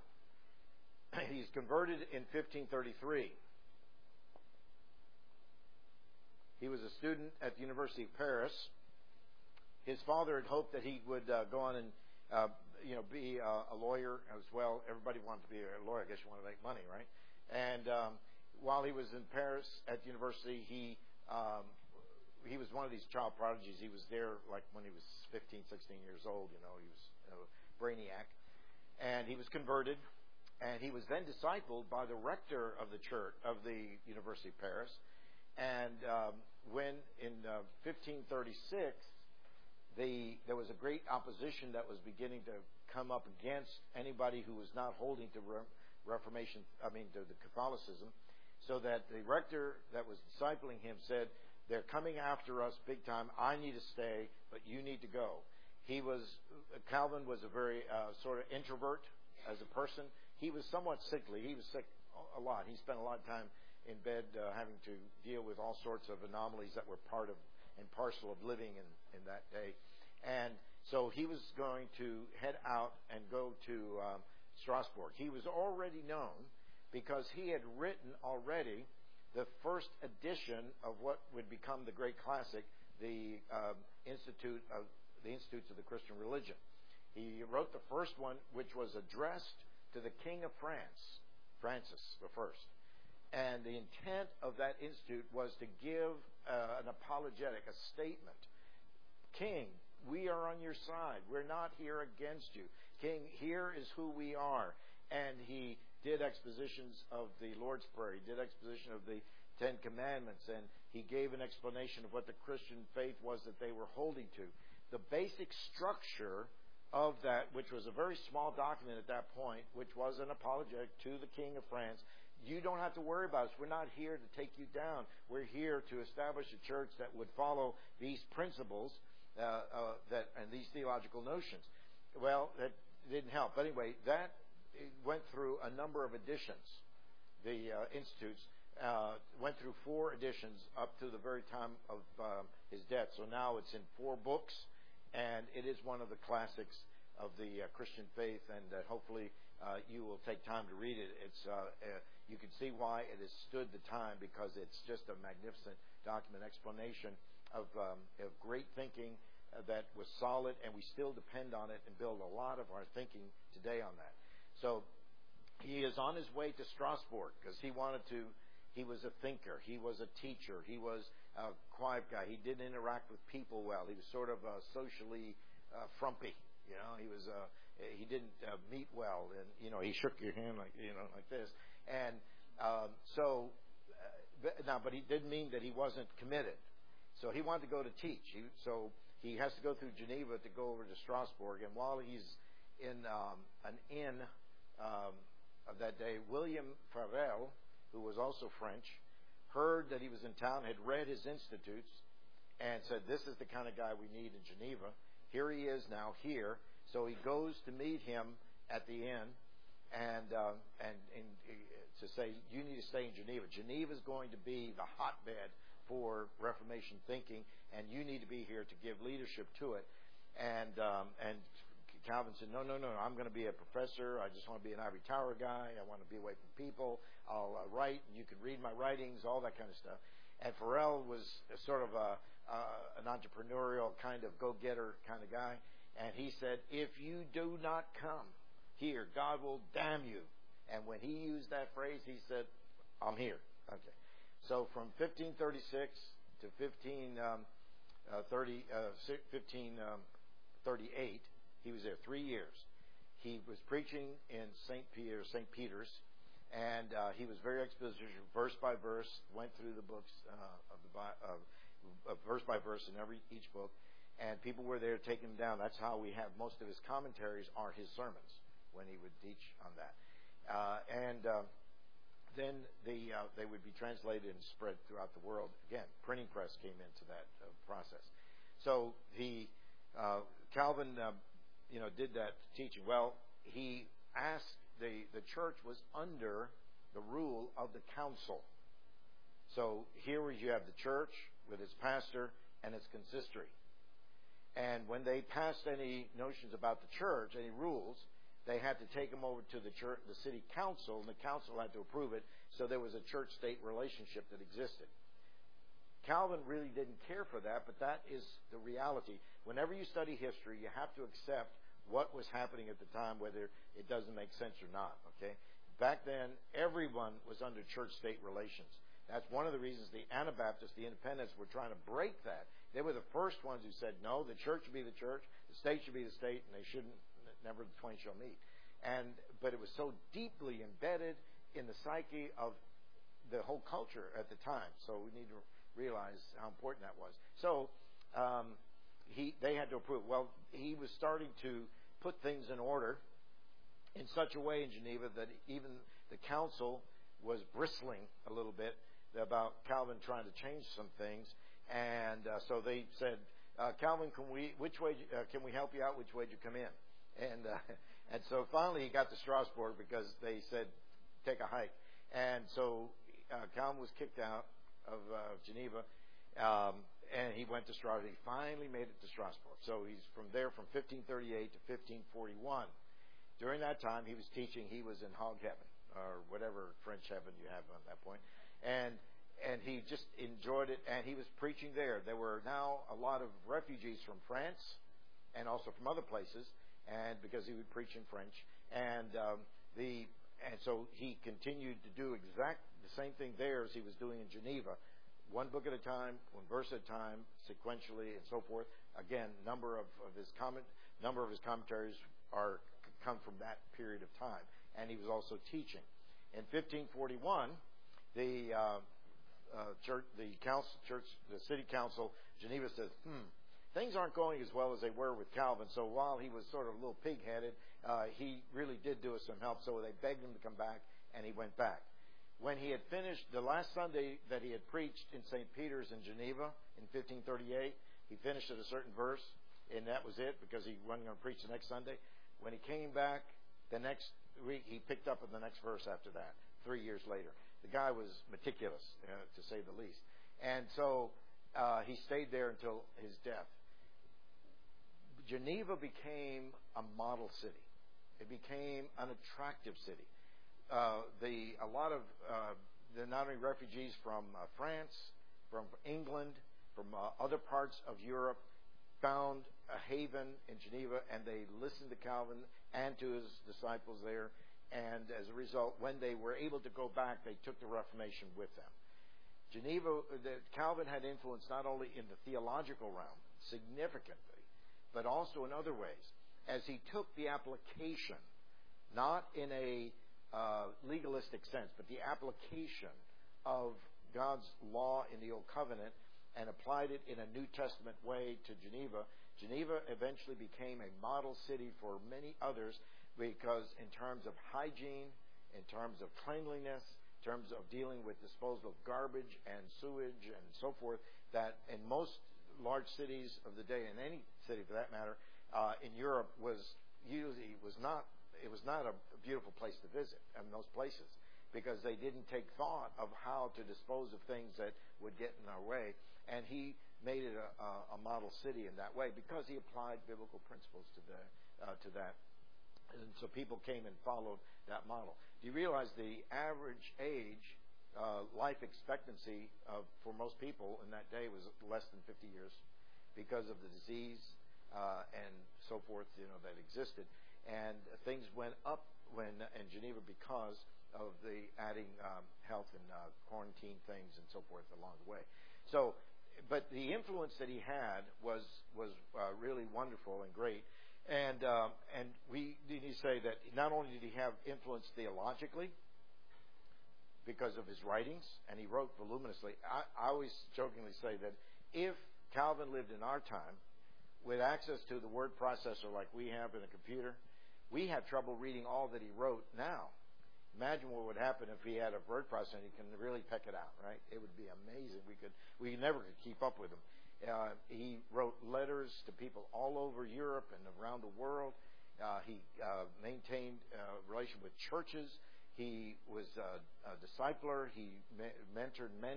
He's converted in fifteen thirty-three. He was a student at the University of Paris. His father had hoped that he would uh, go on and uh, you know be uh, a lawyer as well. Everybody wanted to be a lawyer. I guess you want to make money, right? And um, while he was in Paris at the university, he um, he was one of these child prodigies. He was there like when he was fifteen, sixteen years old. You know, he was a brainiac, and he was converted. And he was then discipled by the rector of the church of the University of Paris. And um, when in uh, fifteen thirty-six, the, there was a great opposition that was beginning to come up against anybody who was not holding to Re- Reformation, I mean to the Catholicism, so that the rector that was discipling him said, "They're coming after us big time. I need to stay, but you need to go." He was Calvin was a very uh, sort of introvert as a person. He was somewhat sickly. He was sick a lot. He spent a lot of time in bed uh, having to deal with all sorts of anomalies that were part of and parcel of living in, in that day. And so he was going to head out and go to um, Strasbourg. He was already known because he had written already the first edition of what would become the great classic, the um, Institute of the Institutes of the Christian Religion. He wrote the first one, which was addressed to the King of France, Francis the First. And the intent of that institute was to give uh, an apologetic, a statement. King, we are on your side. We're not here against you. King, here is who we are. And he did expositions of the Lord's Prayer. He did exposition of the Ten Commandments. And he gave an explanation of what the Christian faith was that they were holding to. The basic structure of that, which was a very small document at that point, which was an apologetic to the King of France. You don't have to worry about us. We're not here to take you down. We're here to establish a church that would follow these principles uh, uh, that and these theological notions. Well, that didn't help. But anyway, that went through a number of editions. The uh, institutes uh, went through four editions up to the very time of uh, his death. So now it's in four books. And it is one of the classics of the uh, Christian faith, and uh, hopefully uh, you will take time to read it. It's uh, uh, you can see why it has stood the time, because it's just a magnificent document, explanation of, um, of great thinking uh, that was solid, and we still depend on it and build a lot of our thinking today on that. So he is on his way to Strasbourg because he wanted to. He was a thinker. He was a teacher. He was a quiet guy. He didn't interact with people well. He was sort of uh, socially uh, frumpy. You know, he was. Uh, he didn't uh, meet well, and you know, he shook your hand like you know, like this. And um, so uh, now, but he didn't mean that he wasn't committed. So he wanted to go to teach. He, so he has to go through Geneva to go over to Strasbourg. And while he's in um, an inn um, of that day, William Farel, who was also French, heard that he was in town, had read his institutes, and said, "This is the kind of guy we need in Geneva." Here he is now here. So he goes to meet him at the inn and, uh, and, and to say, "You need to stay in Geneva. Geneva is going to be the hotbed for Reformation thinking, and you need to be here to give leadership to it." And, um, and Calvin said, no, no, no, I'm going to be a professor. I just want to be an ivory tower guy. I want to be away from people. I'll uh, write, and you can read my writings, all that kind of stuff. And Farel was sort of a, uh, an entrepreneurial kind of go-getter kind of guy. And he said, "If you do not come here, God will damn you." And when he used that phrase, he said, "I'm here." Okay. So from fifteen thirty-six to fifteen thirty-eight, he was there three years. He was preaching in Saint Peter, Saint Peter's, and uh, he was very expositional, verse by verse, went through the books uh, of the uh, uh, verse by verse in every each book, and people were there taking him down. That's how we have most of his commentaries are his sermons when he would teach on that, uh, and uh, then the uh, they would be translated and spread throughout the world. Again, printing press came into that uh, process. So he uh, Calvin. Uh, you know, did that teaching. Well, he asked, the, the church was under the rule of the council. So here you have the church with its pastor and its consistory. And when they passed any notions about the church, any rules, they had to take them over to the church, the city council, and the council had to approve it. So there was a church-state relationship that existed. Calvin really didn't care for that, but that is the reality. Whenever you study history, you have to accept what was happening at the time, whether it doesn't make sense or not, okay? Back then, everyone was under church-state relations. That's one of the reasons the Anabaptists, the Independents, were trying to break that. They were the first ones who said, no, the church should be the church, the state should be the state, and they shouldn't, never the twain shall meet. And but it was so deeply embedded in the psyche of the whole culture at the time. So we need to realize how important that was. So um, he, they had to approve. Well, he was starting to put things in order in such a way in Geneva that even the council was bristling a little bit about Calvin trying to change some things. And uh, so they said, uh, Calvin, can we, which way, uh, can we help you out? Which way did you come in? And uh, and so finally he got to Strasbourg because they said, take a hike. And so uh, Calvin was kicked out of uh, Geneva, um, and he went to Strasbourg. He finally made it to Strasbourg. So he's from there from fifteen thirty-eight to fifteen forty-one. During that time, he was teaching. He was in hog heaven, or whatever French heaven you have on that point. And and he just enjoyed it, and he was preaching there. There were now a lot of refugees from France and also from other places, and because he would preach in French. And um, the and so he continued to do exact the same thing there as he was doing in Geneva, one book at a time, one verse at a time, sequentially, and so forth. Again, number of, of his comment, number of his commentaries are come from that period of time, and he was also teaching. In fifteen forty-one, the uh, uh, church, the council, church, the city council, Geneva says, "Hmm, things aren't going as well as they were with Calvin." So while he was sort of a little pig-headed, uh, he really did do us some help. So they begged him to come back, and he went back. When he had finished the last Sunday that he had preached in Saint Peter's in Geneva in fifteen thirty-eight, he finished at a certain verse, and that was it because he wasn't going to preach the next Sunday. When he came back the next week, he picked up at the next verse after that, three years later. The guy was meticulous, uh, to say the least. And so uh, he stayed there until his death. Geneva became a model city. It became an attractive city. Uh, the a lot of uh, the not only refugees from uh, France, from England, from uh, other parts of Europe, found a haven in Geneva, and they listened to Calvin and to his disciples there. And as a result, when they were able to go back, they took the Reformation with them. Geneva, the, Calvin had influence not only in the theological realm, significantly, but also in other ways, as he took the application, not in a uh, legalistic sense, but the application of God's law in the Old Covenant and applied it in a New Testament way to Geneva. Geneva eventually became a model city for many others because in terms of hygiene, in terms of cleanliness, in terms of dealing with disposal of garbage and sewage and so forth, that in most large cities of the day, in any city for that matter, uh, in Europe was usually was not it was not a beautiful place to visit in those places because they didn't take thought of how to dispose of things that would get in our way. And he made it a, a model city in that way because he applied biblical principles to the uh, to that. And so people came and followed that model. Do you realize the average age, uh, life expectancy of for most people in that day was less than fifty years because of the disease uh, and so forth, you know, that existed. And things went up when in Geneva because of the adding um, health and uh, quarantine things and so forth along the way. So, but the influence that he had was was uh, really wonderful and great. And uh, and we need to say that not only did he have influence theologically because of his writings, and he wrote voluminously. I, I always jokingly say that if Calvin lived in our time with access to the word processor like we have in a computer, we have trouble reading all that he wrote now. Imagine what would happen if he had a word processor and he can really peck it out, right? It would be amazing. We could, we never could keep up with him. Uh, he wrote letters to people all over Europe and around the world. Uh, he uh, maintained a relation with churches. He was a, a discipler. He me- mentored many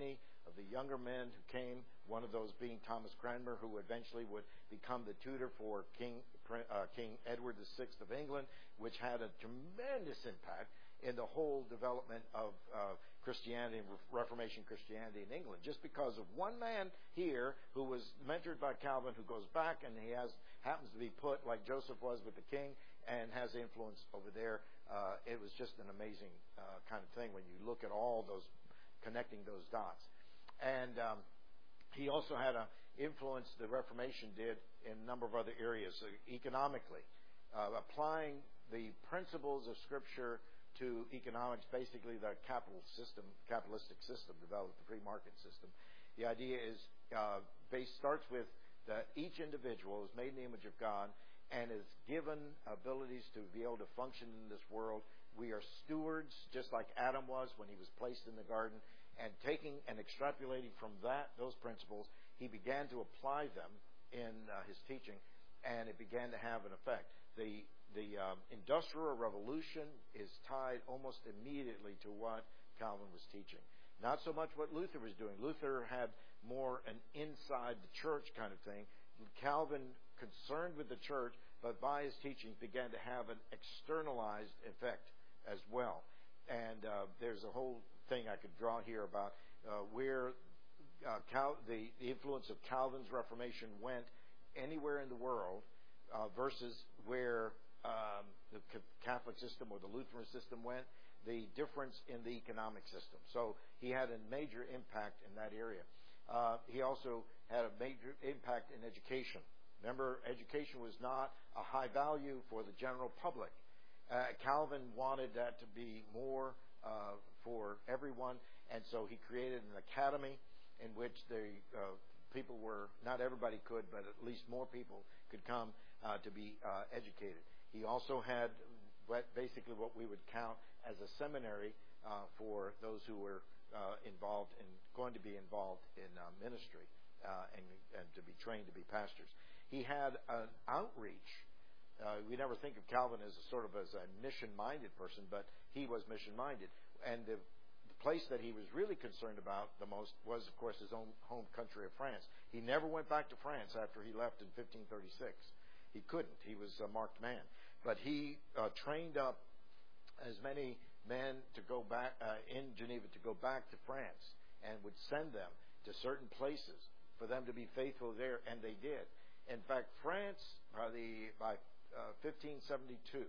of the younger men who came, one of those being Thomas Cranmer, who eventually would become the tutor for King, uh, King Edward the Sixth of England, which had a tremendous impact in the whole development of uh, Christianity and Reformation Christianity in England, just because of one man here who was mentored by Calvin, who goes back and he has happens to be put like Joseph was with the king and has influence over there. Uh, it was just an amazing uh, kind of thing when you look at all those, connecting those dots. And um, he also had an influence, the Reformation did, in a number of other areas, uh, economically, uh, applying the principles of Scripture to economics, basically the capital system, capitalistic system developed, the free market system. The idea is uh, based starts with that each individual is made in the image of God and is given abilities to be able to function in this world. We are stewards, just like Adam was when he was placed in the garden. And taking and extrapolating from that those principles, he began to apply them in uh, his teaching, and it began to have an effect. The the um, Industrial Revolution is tied almost immediately to what Calvin was teaching. Not so much what Luther was doing. Luther had more an inside the church kind of thing. Calvin, concerned with the church, but by his teachings began to have an externalized effect as well. And uh, there's a whole thing I could draw here about uh, where uh, Cal- the, the influence of Calvin's Reformation went anywhere in the world uh, versus where um, the Catholic system or the Lutheran system went, the difference in the economic system. So he had a major impact in that area. Uh, he also had a major impact in education. Remember, education was not a high value for the general public. Uh, Calvin wanted that to be more uh, for everyone, and so he created an academy in which the uh, people were, not everybody could, but at least more people could come uh, to be uh, educated. He also had what, basically what we would count as a seminary uh, for those who were uh, involved in, going to be involved in uh, ministry uh, and, and to be trained to be pastors. He had an outreach. Uh, we never think of Calvin as a sort of as a mission-minded person, but he was mission-minded. And the, the place that he was really concerned about the most was, of course, his own home country of France. He never went back to France after he left in fifteen thirty-six. He couldn't. He was a marked man. But he uh, trained up as many men to go back uh, in Geneva to go back to France and would send them to certain places for them to be faithful there, and they did. In fact, France, by the by uh, fifteen seventy-two,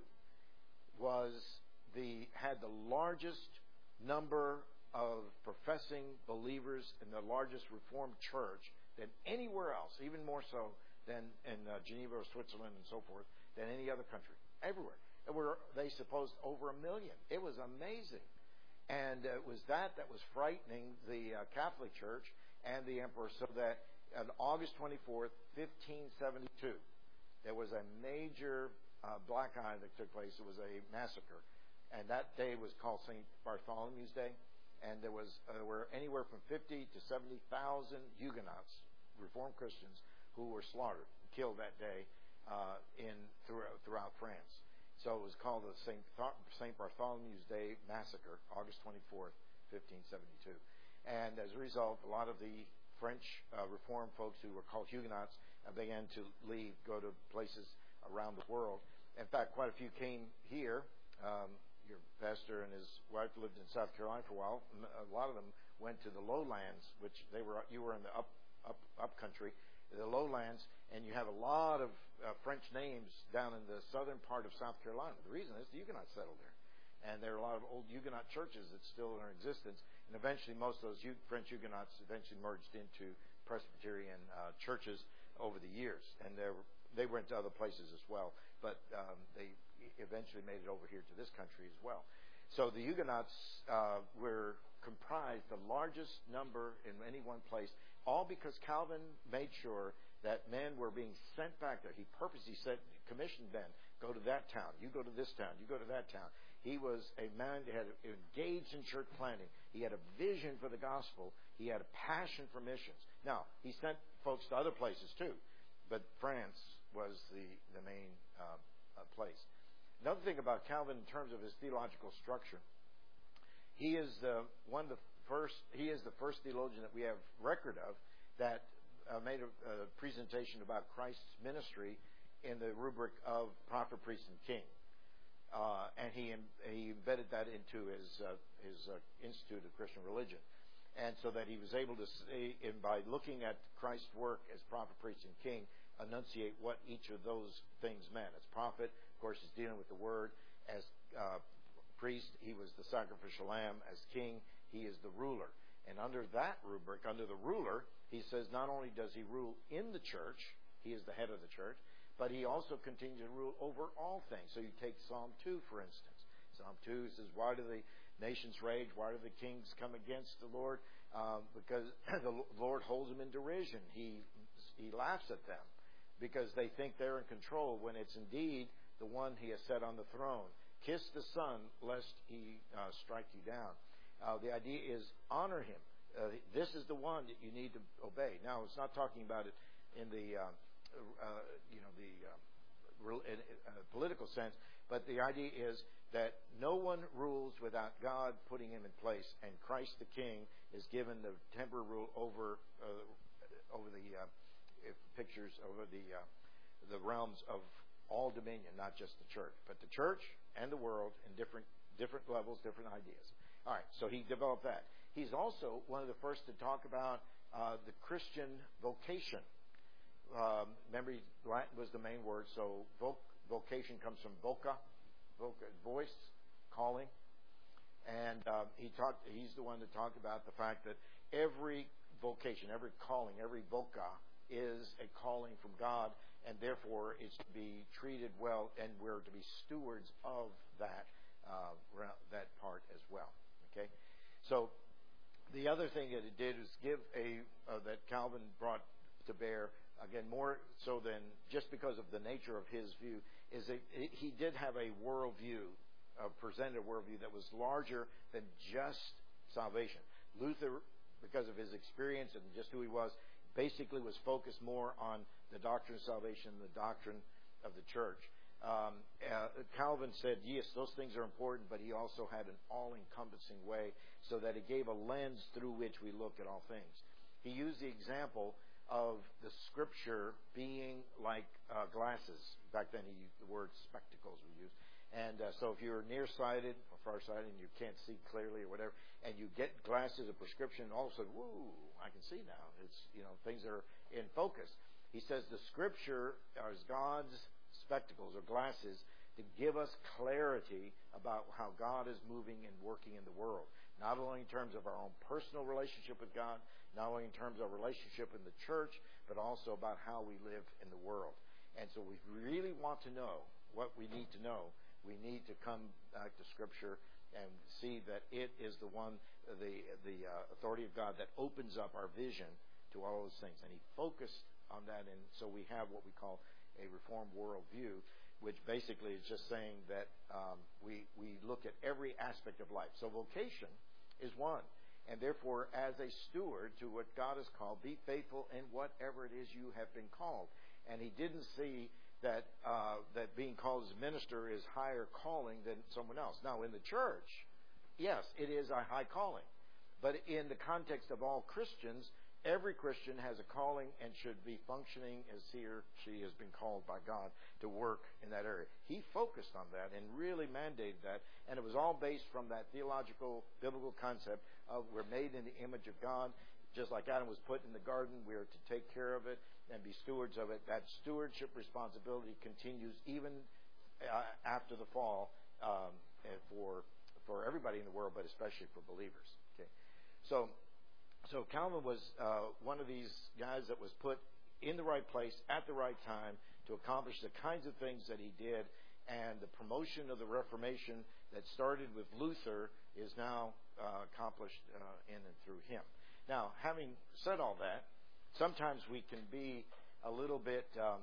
was the had the largest number of professing believers in the largest Reformed church than anywhere else, even more so than in uh, Geneva or Switzerland and so forth, than any other country, everywhere. There were, they supposed, over a million. It was amazing. And uh, it was that that was frightening the uh, Catholic Church and the emperor, so that on August twenty-fourth, fifteen seventy-two, there was a major uh, black eye that took place. It was a massacre. And that day was called Saint Bartholomew's Day. And there was uh, were anywhere from fifty to seventy thousand Huguenots, Reformed Christians, who were slaughtered, killed that day uh, in throughout, throughout France. So it was called the Saint Saint Bartholomew's Day Massacre, August twenty-fourth, fifteen seventy-two. And as a result, a lot of the French uh, Reformed folks who were called Huguenots uh, began to leave, go to places around the world. In fact, quite a few came here. Um, your pastor and his wife lived in South Carolina for a while. A lot of them went to the lowlands, which they were. You were in the up up up country, the lowlands, and you have a lot of uh, French names down in the southern part of South Carolina. The reason is the Huguenots settled there, and there are a lot of old Huguenot churches that still are in existence. And eventually, most of those Hu- French Huguenots eventually merged into Presbyterian uh, churches over the years, and they went to other places as well. But um, they eventually made it over here to this country as well. So the Huguenots uh, were comprised the largest number in any one place, all because Calvin made sure that men were being sent back there. He purposely said, commissioned men, go to that town, you go to this town, you go to that town. He was a man that had engaged in church planting. He had a vision for the gospel. He had a passion for missions. Now, he sent folks to other places too, but France was the, the main uh, uh, place. Another thing about Calvin in terms of his theological structure, he is the one of the first. He is the first theologian that we have record of that uh, made a, a presentation about Christ's ministry in the rubric of prophet, priest, and king, uh, and he he embedded that into his uh, his uh, Institute of Christian Religion, and so that he was able to say, and by looking at Christ's work as prophet, priest, and king, enunciate what each of those things meant. As prophet, of course, he's dealing with the word. As uh, priest, he was the sacrificial lamb. As king, he is the ruler. And under that rubric, under the ruler, he says not only does he rule in the church, he is the head of the church, but he also continues to rule over all things. So you take Psalm two, for instance. Psalm two says, why do the nations rage? Why do the kings come against the Lord? Uh, because the Lord holds them in derision. He, he laughs at them because they think they're in control when it's indeed the one he has set on the throne. Kiss the Son, lest he uh, strike you down. Uh, the idea is honor him. Uh, this is the one that you need to obey. Now, it's not talking about it in the uh, uh, you know the uh, real, in, uh, political sense, but the idea is that no one rules without God putting him in place, and Christ the King is given the temporary rule over uh, over the uh, pictures over the uh, the realms of all dominion, not just the church, but the church and the world in different different levels, different ideas. All right, so he developed that. He's also one of the first to talk about uh, the Christian vocation. Um, remember, Latin was the main word, so voc- vocation comes from voca, voca, voice, calling. And uh, he talked. He's the one to talk about the fact that every vocation, every calling, every voca is a calling from God, and therefore it's to be treated well, and we're to be stewards of that uh, that part as well. Okay, so the other thing that it did is give a uh, that Calvin brought to bear, again, more so than just because of the nature of his view, is that he did have a worldview, uh, presented a worldview that was larger than just salvation. Luther, because of his experience and just who he was, basically was focused more on the doctrine of salvation, the doctrine of the church. Um, uh, Calvin said, yes, those things are important, but he also had an all-encompassing way so that it gave a lens through which we look at all things. He used the example of the Scripture being like uh, glasses. Back then, he used the word spectacles we used. And uh, so if you're nearsighted or farsighted and you can't see clearly or whatever, and you get glasses, a prescription, all of a sudden, woo, I can see now. It's, you know, things are in focus. He says the Scripture is God's spectacles or glasses to give us clarity about how God is moving and working in the world. Not only in terms of our own personal relationship with God, not only in terms of our relationship in the church, but also about how we live in the world. And so we really want to know what we need to know. We need to come back to Scripture and see that it is the one, the the uh, authority of God that opens up our vision to all those things. And he focused on that, and so we have what we call a Reformed worldview, which basically is just saying that um, we we look at every aspect of life. So vocation is one, and therefore, as a steward to what God has called, be faithful in whatever it is you have been called. And he didn't see that uh, that being called as a minister is higher calling than someone else. Now, in the church, yes, it is a high calling, but in the context of all Christians, every Christian has a calling and should be functioning as he or she has been called by God to work in that area. He focused on that and really mandated that, and it was all based from that theological, biblical concept of we're made in the image of God. Just like Adam was put in the garden, we are to take care of it and be stewards of it. That stewardship responsibility continues even uh, after the fall um, for for everybody in the world, but especially for believers. Okay, so. So Calvin was uh, one of these guys that was put in the right place at the right time to accomplish the kinds of things that he did, and the promotion of the Reformation that started with Luther is now uh, accomplished uh, in and through him. Now, having said all that, sometimes we can be a little bit, um,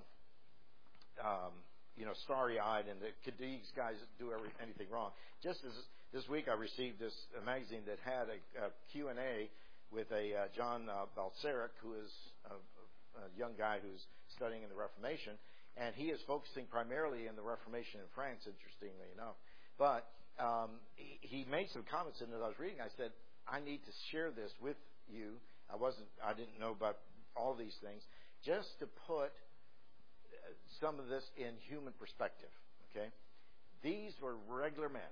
um, you know, starry-eyed, and the, could these guys do every, anything wrong? Just as this week I received this a magazine that had a, a Q and A with a uh, John uh, Balseric, who is a, a young guy who's studying in the Reformation, and he is focusing primarily in the Reformation in France, interestingly enough. But um, he, he made some comments in that I was reading. I said, I need to share this with you. I wasn't, I didn't know about all these things. Just to put some of this in human perspective, okay? These were regular men.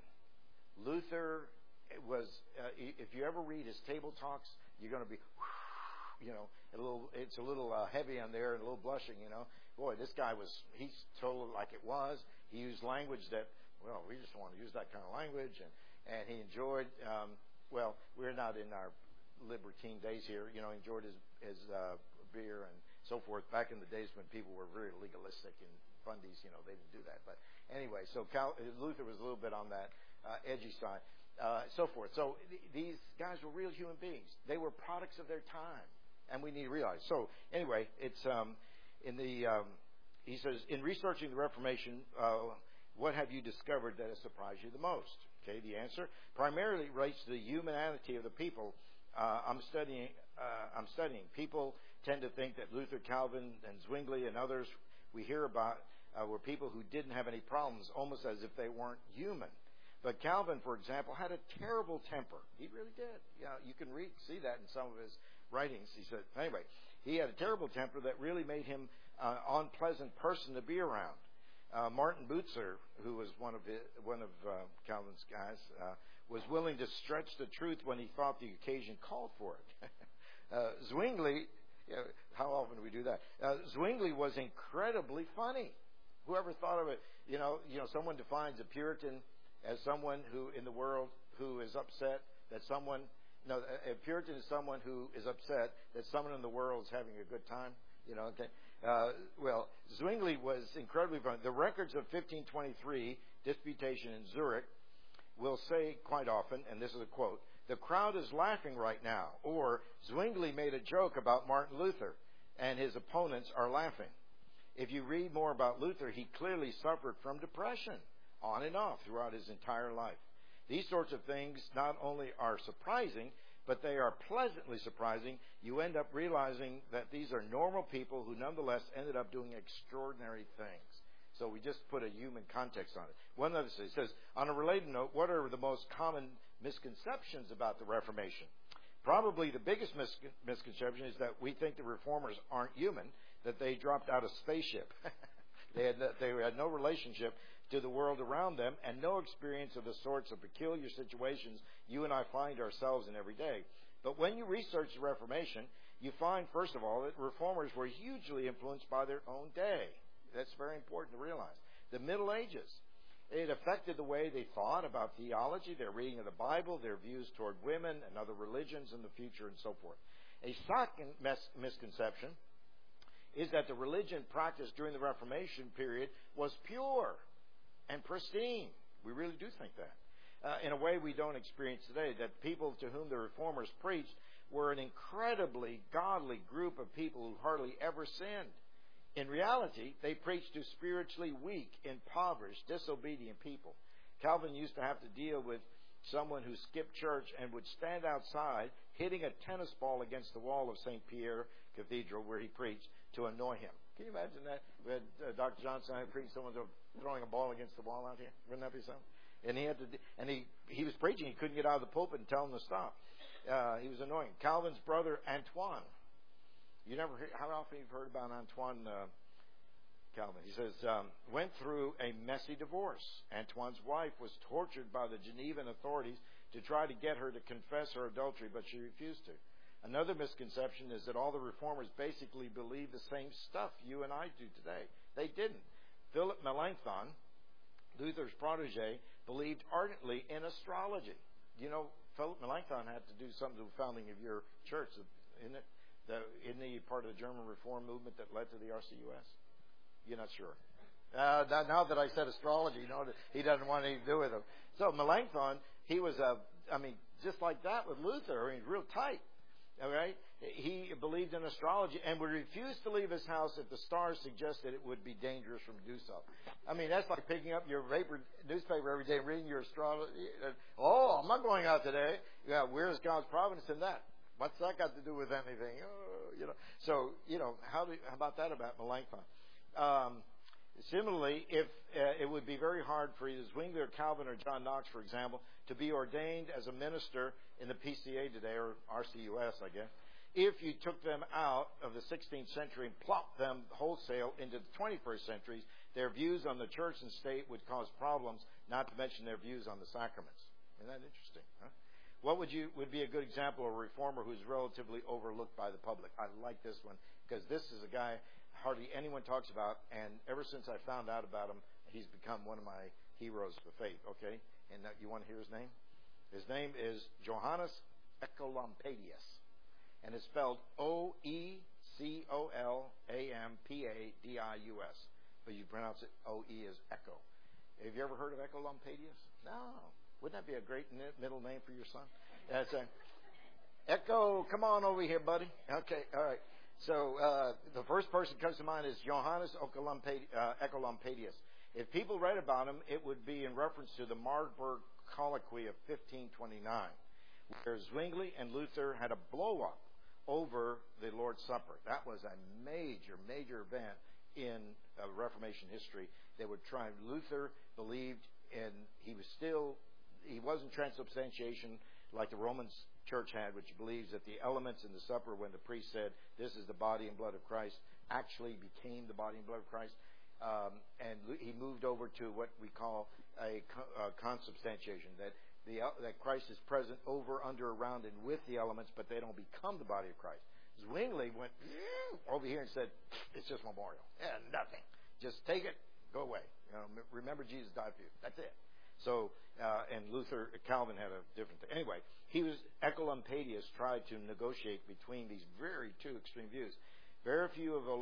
Luther was, uh, if you ever read his table talks, you're going to be, you know, a little, it's a little uh, heavy on there and a little blushing, you know. Boy, this guy was, he told it like it was. He used language that, well, we just want to use that kind of language. And, and he enjoyed, um, well, we're not in our libertine days here, you know, he enjoyed his, his uh, beer and so forth. Back in the days when people were very legalistic and fundies, you know, they didn't do that. But anyway, so Cal, Luther was a little bit on that uh, edgy side, uh, so forth. So th- these guys were real human beings. They were products of their time. And we need to realize. So anyway, it's um, in the um, he says, in researching the Reformation, uh, what have you discovered that has surprised you the most? Okay, the answer primarily relates to the humanity of the people uh, I'm studying. Uh, I'm studying. People tend to think that Luther, Calvin, and Zwingli and others we hear about uh, were people who didn't have any problems, almost as if they weren't human. But Calvin, for example, had a terrible temper. He really did. You know, you can read, see that in some of his writings. He said, anyway, he had a terrible temper that really made him an uh, unpleasant person to be around. Uh, Martin Bucer, who was one of his, one of uh, Calvin's guys, uh, was willing to stretch the truth when he thought the occasion called for it. uh, Zwingli, you know, how often do we do that? Uh, Zwingli was incredibly funny. Whoever thought of it? You know, you know, someone defines a Puritan as someone who in the world who is upset that someone. No, a Puritan is someone who is upset that someone in the world is having a good time. You know, okay. Uh, well, Zwingli was incredibly funny. The records of fifteen twenty-three disputation in Zurich will say quite often, and this is a quote, "The crowd is laughing right now," or "Zwingli made a joke about Martin Luther, and his opponents are laughing." If you read more about Luther, he clearly suffered from depression on and off throughout his entire life. These sorts of things not only are surprising, but they are pleasantly surprising. You end up realizing that these are normal people who nonetheless ended up doing extraordinary things. So we just put a human context on it. One other thing, it says, on a related note, what are the most common misconceptions about the Reformation? Probably the biggest mis- misconception is that we think the Reformers aren't human, that they dropped out of spaceship. they, had, they had no relationship to the world around them and no experience of the sorts of peculiar situations you and I find ourselves in every day. But when you research the Reformation, you find, first of all, that reformers were hugely influenced by their own day. That's very important to realize. The Middle Ages, it affected the way they thought about theology, their reading of the Bible, their views toward women and other religions in the future, and so forth. A second mis- misconception is that the religion practiced during the Reformation period was pure and pristine. We really do think that. Uh, in a way we don't experience today, that people to whom the Reformers preached were an incredibly godly group of people who hardly ever sinned. In reality, they preached to spiritually weak, impoverished, disobedient people. Calvin used to have to deal with someone who skipped church and would stand outside hitting a tennis ball against the wall of Saint Pierre Cathedral where he preached to annoy him. Can you imagine that? We had uh, Doctor Johnson and I preached, someone throwing a ball against the wall out here. Wouldn't that be something? And he had to, and he he was preaching. He couldn't get out of the pulpit and tell him to stop. Uh, he was annoying. Calvin's brother Antoine. You never heard, how often you've heard about Antoine uh, Calvin? He says um, went through a messy divorce. Antoine's wife was tortured by the Genevan authorities to try to get her to confess her adultery, but she refused to. Another misconception is that all the reformers basically believe the same stuff you and I do today. They didn't. Philip Melanchthon, Luther's protege, believed ardently in astrology. You know, Philip Melanchthon had to do something to the founding of your church, isn't it? The, isn't he part of the German Reform movement that led to the R C U S? You're not sure. Uh, now that I said astrology, you know, he doesn't want anything to do with it. So Melanchthon, he was a, I mean, just like that with Luther. I mean, real tight. All right? He believed in astrology and would refuse to leave his house if the stars suggested it would be dangerous for him to do so. I mean, that's like picking up your paper, newspaper every day and reading your astrology. Oh, I'm not going out today. Yeah, where's God's providence in that? What's that got to do with anything? Oh, you know. So, you know, how, do, how about that about Melanchthon? Um, Similarly, if uh, it would be very hard for either Zwingli or Calvin or John Knox, for example, to be ordained as a minister in the P C A today, or R C U S, I guess, if you took them out of the sixteenth century and plopped them wholesale into the twenty-first century, their views on the church and state would cause problems, not to mention their views on the sacraments. Isn't that interesting? Huh? What would you would be a good example of a reformer who's relatively overlooked by the public? I like this one because this is a guy hardly anyone talks about, and ever since I found out about him, he's become one of my heroes of the faith. Okay, and uh, you want to hear his name? His name is Johannes Ecolampadius, and it's spelled O E C O L A M P A D I U S, but you pronounce it O E as Echo. Have you ever heard of Ecolampadius? No. Wouldn't that be a great middle name for your son? That's a, Echo, come on over here, buddy. Okay, all right. So uh, the first person that comes to mind is Johannes Ecolampadius. If people read about him, it would be in reference to the Marburg Colloquy of fifteen twenty-nine, where Zwingli and Luther had a blow-up over the Lord's Supper. That was a major, major event in uh, Reformation history. They would try. Luther believed in, he was still, he wasn't transubstantiation like the Romans church had, which believes that the elements in the supper, when the priest said, this is the body and blood of Christ, actually became the body and blood of Christ. Um, and he moved over to what we call a, a consubstantiation, that the that Christ is present over, under, around, and with the elements, but they don't become the body of Christ. Zwingli went over here and said, it's just memorial. Yeah, nothing. Just take it, go away. You know, remember Jesus died for you. That's it. So, uh, and Luther, Calvin had a different thing. Anyway, he was, Ecolampadius tried to negotiate between these very two extreme views. Very few of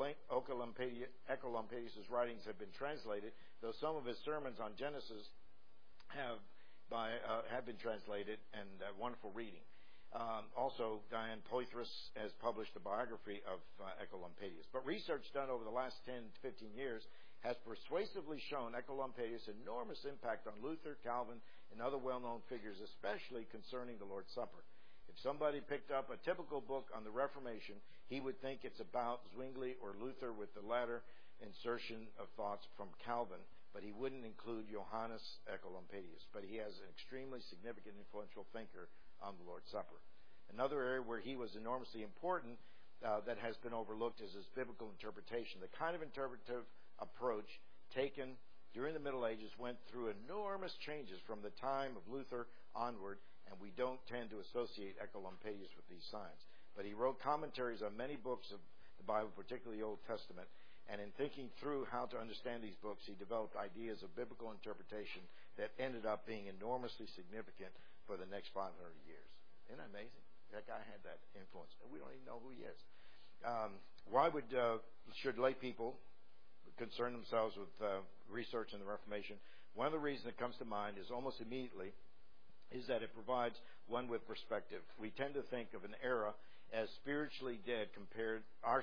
Ecolampadius' writings have been translated, though some of his sermons on Genesis have by uh, have been translated, and uh, wonderful reading. Um, also, Diane Poitras has published a biography of uh, Ecolampadius. But research done over the last ten to fifteen years has persuasively shown Ecolampadius' enormous impact on Luther, Calvin, and other well-known figures, especially concerning the Lord's Supper. If somebody picked up a typical book on the Reformation, he would think it's about Zwingli or Luther, with the latter insertion of thoughts from Calvin, but he wouldn't include Johannes Ecolampadius. But he has an extremely significant, influential thinker on the Lord's Supper. Another area where he was enormously important uh, that has been overlooked is his biblical interpretation. The kind of interpretive approach taken during the Middle Ages went through enormous changes from the time of Luther onward, and we don't tend to associate Ecolampadius with these signs. But he wrote commentaries on many books of the Bible, particularly the Old Testament, and in thinking through how to understand these books, he developed ideas of biblical interpretation that ended up being enormously significant for the next five hundred years. Isn't that amazing? That guy had that influence, and we don't even know who he is. Um, why would uh, should lay people concern themselves with uh, research in the Reformation? One of the reasons that comes to mind is almost immediately is that it provides one with perspective. We tend to think of an era as spiritually dead compared, our,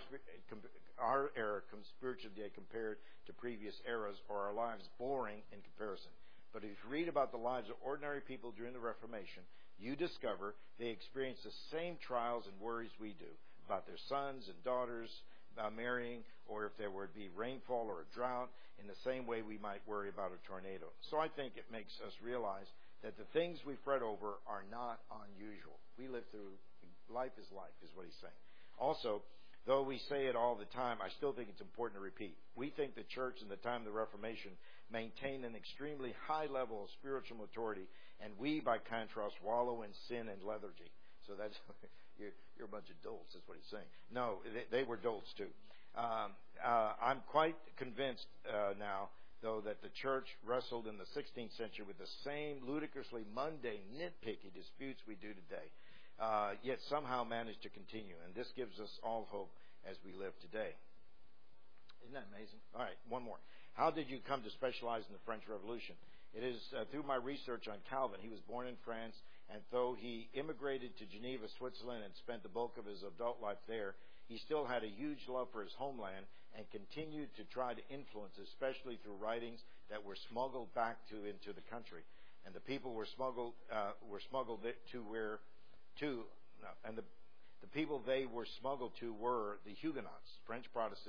our era spiritually dead compared to previous eras, or our lives boring in comparison. But if you read about the lives of ordinary people during the Reformation, you discover they experienced the same trials and worries we do about their sons and daughters uh, marrying, or if there would be rainfall or a drought, in the same way we might worry about a tornado. So I think it makes us realize that the things we fret over are not unusual. We live through, life is life, is what he's saying. Also, though we say it all the time, I still think it's important to repeat. We think the church in the time of the Reformation maintained an extremely high level of spiritual maturity, and we, by contrast, wallow in sin and lethargy. So that's, you're, you're a bunch of dolts, is what he's saying. No, they, they were dolts too. Um, uh, I'm quite convinced uh, now, though, that the church wrestled in the sixteenth century with the same ludicrously mundane, nitpicky disputes we do today, uh, yet somehow managed to continue. And this gives us all hope as we live today. Isn't that amazing? All right, one more. How did you come to specialize in the French Revolution? It is uh, through my research on Calvin. He was born in France, and though he immigrated to Geneva, Switzerland, and spent the bulk of his adult life there, he still had a huge love for his homeland and continued to try to influence, especially through writings that were smuggled back to into the country. And the people were smuggled uh, were smuggled to where to, no, and the the people they were smuggled to were the Huguenots, French Protestant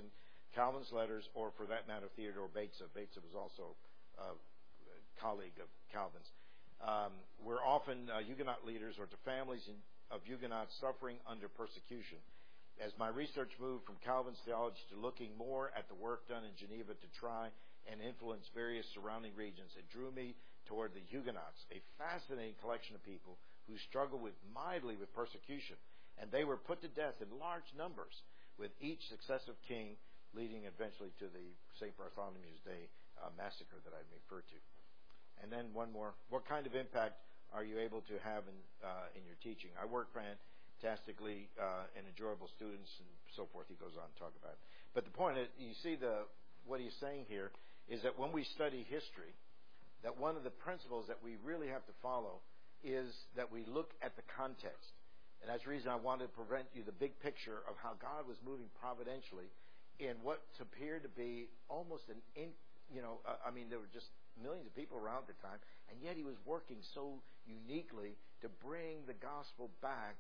Calvin's letters, or for that matter, Theodore Beza. Beza was also a colleague of Calvin's. Um, were often uh, Huguenot leaders or to families in, of Huguenots suffering under persecution. As my research moved from Calvin's theology to looking more at the work done in Geneva to try and influence various surrounding regions, it drew me toward the Huguenots, a fascinating collection of people who struggled with mightily with persecution, and they were put to death in large numbers, with each successive king leading eventually to the Saint Bartholomew's Day uh, massacre that I referred to. And then one more. What kind of impact are you able to have in uh, in your teaching? I work fantastically uh, and enjoyable students and so forth. He goes on to talk about it. But the point is, you see the what he's saying here is that when we study history, that one of the principles that we really have to follow is that we look at the context. And that's the reason I wanted to present you the big picture of how God was moving providentially in what appeared to be almost an, in, you know, uh, I mean, there were just millions of people around at the time, and yet he was working so uniquely to bring the gospel back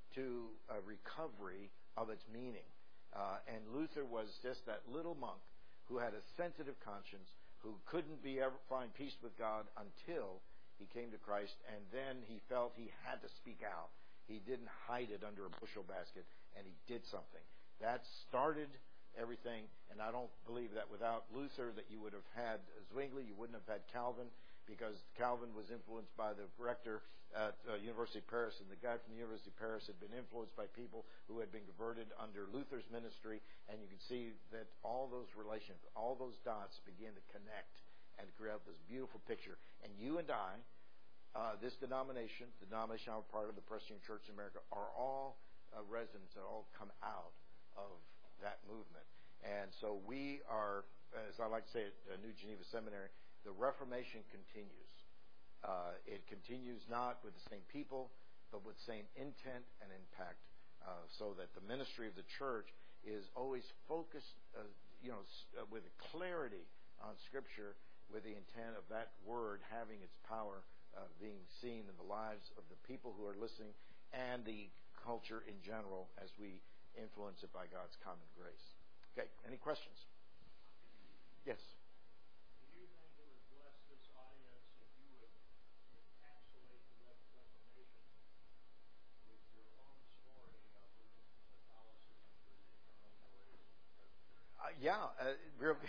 to a recovery of its meaning. Uh, and Luther was just that little monk who had a sensitive conscience, who couldn't be ever find peace with God until he came to Christ, and then he felt he had to speak out. He didn't hide it under a bushel basket, and he did something. That started everything, and I don't believe that without Luther that you would have had Zwingli, you wouldn't have had Calvin, because Calvin was influenced by the rector at uh, University of Paris, and the guy from the University of Paris had been influenced by people who had been converted under Luther's ministry, and you can see that all those relations, all those dots begin to connect and create this beautiful picture. And you and I, uh, this denomination, the denomination I'm a part of, the Presbyterian Church in America, are all uh, residents that all come out of that movement. And so we are, as I like to say at New Geneva Seminary, the Reformation continues. Uh, it continues not with the same people, but with the same intent and impact, uh, so that the ministry of the church is always focused, uh, you know, uh, with clarity on Scripture, with the intent of that word having its power uh, being seen in the lives of the people who are listening and the culture in general as we influence it by God's common grace. Okay, any questions? Yes. Do you think it would bless this audience if you would encapsulate the Reformation with your own story of Catholicism to the eternal joys of Presbyterianism? Uh, yeah, uh, real.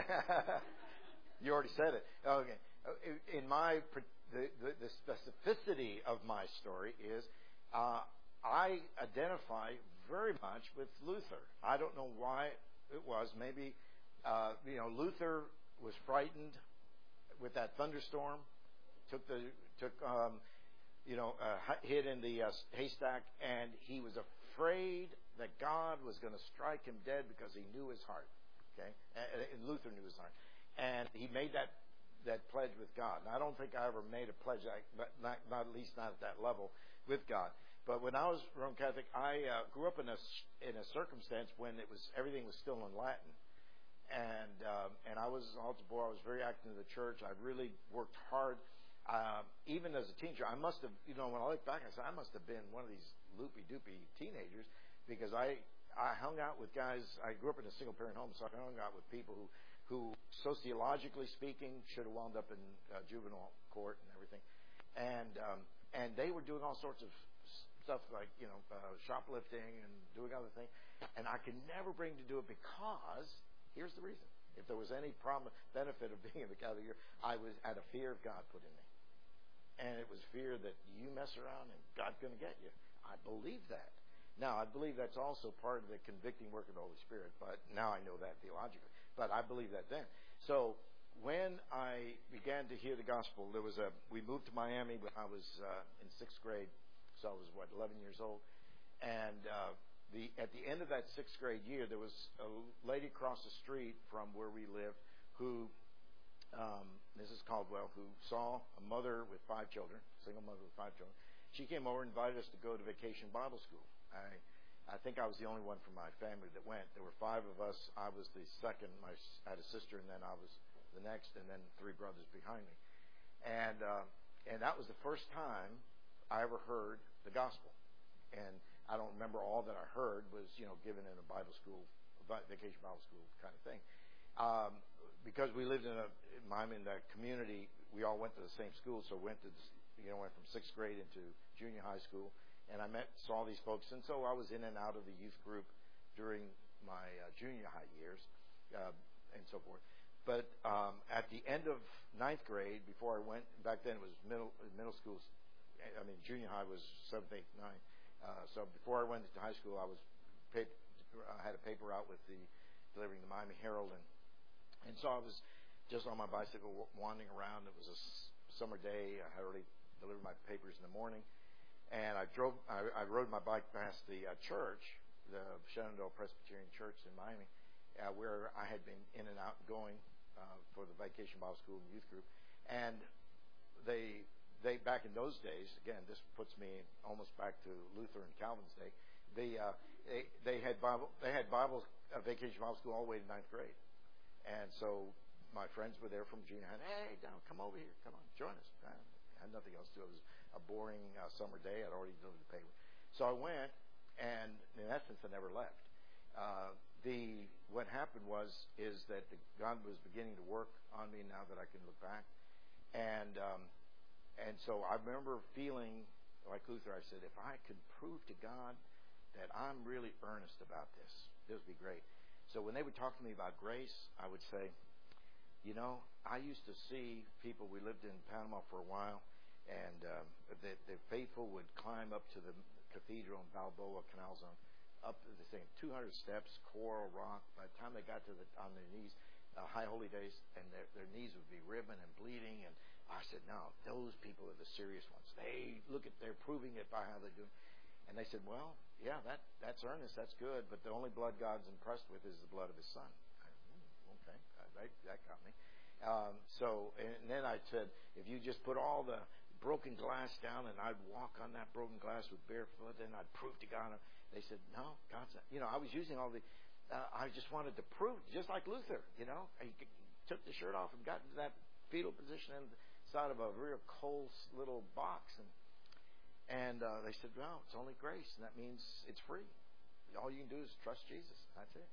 You already said it. Okay. In my the, the, the specificity of my story is uh, I identify very much with Luther. I don't know why it was. Maybe uh, you know Luther was frightened with that thunderstorm. Took the took um, you know uh, hid in the uh, haystack, and he was afraid that God was going to strike him dead because he knew his heart. Okay, and, and Luther knew his heart, and he made that that pledge with God. And I don't think I ever made a pledge, like, not, not at least not at that level, with God. But when I was Roman Catholic, I uh, grew up in a in a circumstance when it was everything was still in Latin, and um, and I was altar boy. I was very active in the church. I really worked hard, um, even as a teenager. I must have, you know, when I look back, I said I must have been one of these loopy doopy teenagers because I I hung out with guys. I grew up in a single parent home, so I hung out with people who who sociologically speaking should have wound up in uh, juvenile court and everything, and um, and they were doing all sorts of stuff like, you know, uh, shoplifting and doing other things. And I could never bring to do it because, here's the reason. If there was any problem, benefit of being in the Catholic Church, I was had a fear of God put in me. And it was fear that you mess around and God's going to get you. I believe that. Now, I believe that's also part of the convicting work of the Holy Spirit, but now I know that theologically. But I believe that then. So when I began to hear the gospel, there was a, we moved to Miami when I was uh, in sixth grade. So I was, what, eleven years old. And uh, the at the end of that sixth grade year, there was a lady across the street from where we lived who, um, Missus Caldwell, who saw a mother with five children, single mother with five children. She came over and invited us to go to vacation Bible school. I I think I was the only one from my family that went. There were five of us. I was the second. My, I had a sister, and then I was the next, and then three brothers behind me. And uh, and that was the first time I ever heard the gospel. And I don't remember all that I heard was, you know, given in a Bible school vacation Bible school kind of thing. Um, because we lived in a, in Miami, in that community, we all went to the same school, so went to, you know, went from sixth grade into junior high school, and I met, saw these folks, and so I was in and out of the youth group during my uh, junior high years, uh, and so forth. But um, at the end of ninth grade, before I went, back then it was middle middle school, I mean junior high was seventh, eighth, ninth. Uh, so before I went to high school, I was paid, I had a paper out with the delivering the Miami Herald, and and so I was just on my bicycle wandering around. It was a summer day. I had already delivered my papers in the morning, and I drove. I, I rode my bike past the uh, church, the Shenandoah Presbyterian Church in Miami, uh, where I had been in and out going uh, for the Vacation Bible School and youth group. And they, they back in those days, again, this puts me almost back to Luther and Calvin's day. They, uh, they, they had Bible, they had Bible uh, Vacation Bible School all the way to ninth grade. And so my friends were there from junior high. Hey, down, come over here, come on, join us. I had nothing else to do. It was a boring uh, summer day. I'd already delivered the paper, so I went. And in essence, I never left. Uh, the what happened was is that the, God was beginning to work on me now that I can look back, and um, and so I remember feeling like Luther. I said, if I could prove to God that I'm really earnest about this, this would be great. So when they would talk to me about grace, I would say, you know, I used to see people. We lived in Panama for a while, and um, the, the faithful would climb up to the cathedral in Balboa Canal Zone, up to the same two hundred steps, coral rock. By the time they got to the, on their knees, uh, high holy days, and their, their knees would be ribbon and bleeding. And I said, no, those people are the serious ones. They look at, they're proving it by how they do it. And they said, well, yeah, that that's earnest, that's good, but the only blood God's impressed with is the blood of His Son. I, mm, okay, that, that got me. Um, so, and then I said, if you just put all the broken glass down, and I'd walk on that broken glass with barefoot, and I'd prove to God. They said, no, God's not. You know, I was using all the, uh, I just wanted to prove, just like Luther, you know. He took the shirt off and got into that fetal position inside of a real cold little box. And and uh, they said, well, it's only grace, and that means it's free. All you can do is trust Jesus. That's it.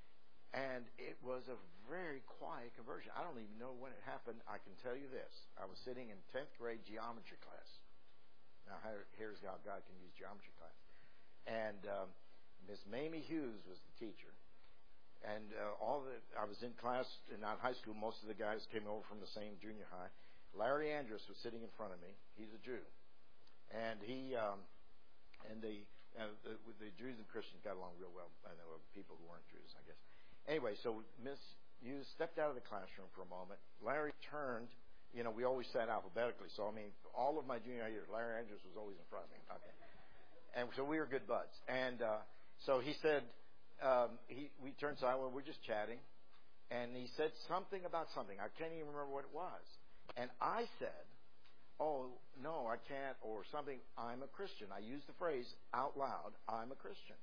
And it was a very quiet conversion. I don't even know when it happened. I can tell you this. I was sitting in tenth grade geometry class. Now, here's how God can use geometry class. And um, Miss Mamie Hughes was the teacher. And uh, all the I was in class, in not high school. Most of the guys came over from the same junior high. Larry Andrus was sitting in front of me. He's a Jew. And he um, and the, uh, the the Jews and Christians got along real well. I know of people who weren't Jews, I guess. Anyway, so Miss Hughes stepped out of the classroom for a moment. Larry turned. You know, we always sat alphabetically. So, I mean, all of my junior years, Larry Andrews was always in front of me. Okay. And so we were good buds. And uh, so he said, um, he we turned silent. We're just chatting. And he said something about something. I can't even remember what it was. And I said, oh, no, I can't, or something, I'm a Christian. I used the phrase out loud, I'm a Christian.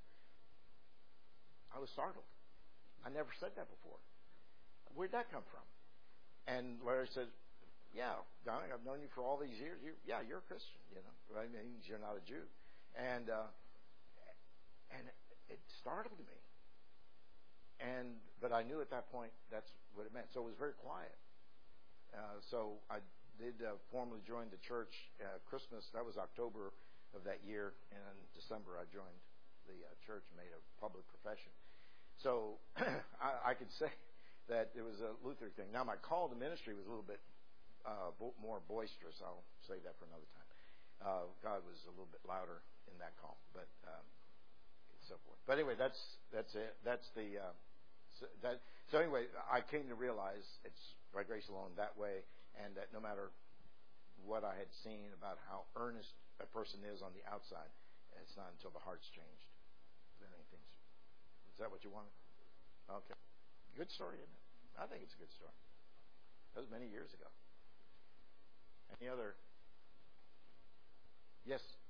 I was startled. I never said that before. Where'd that come from? And Larry said, yeah, Donnie, I've known you for all these years. You, yeah, you're a Christian, you know. That means you're not a Jew. And uh, and it startled me. And but I knew at that point that's what it meant. So it was very quiet. Uh, so I did uh, formally join the church uh, Christmas. That was October of that year. And in December, I joined the uh, church and made a public profession. So I, I could say that it was a Luther thing. Now, my call to ministry was a little bit uh, bo- more boisterous. I'll save that for another time. Uh, God was a little bit louder in that call, but um, so forth. But anyway, that's that's it. That's the uh, so, that. So anyway, I came to realize it's by grace alone that way, and that no matter what I had seen about how earnest a person is on the outside, it's not until the heart's changed that anything's. Is that what you wanted? Okay. Good story, isn't it? I think it's a good story. That was many years ago. Any other? Yes.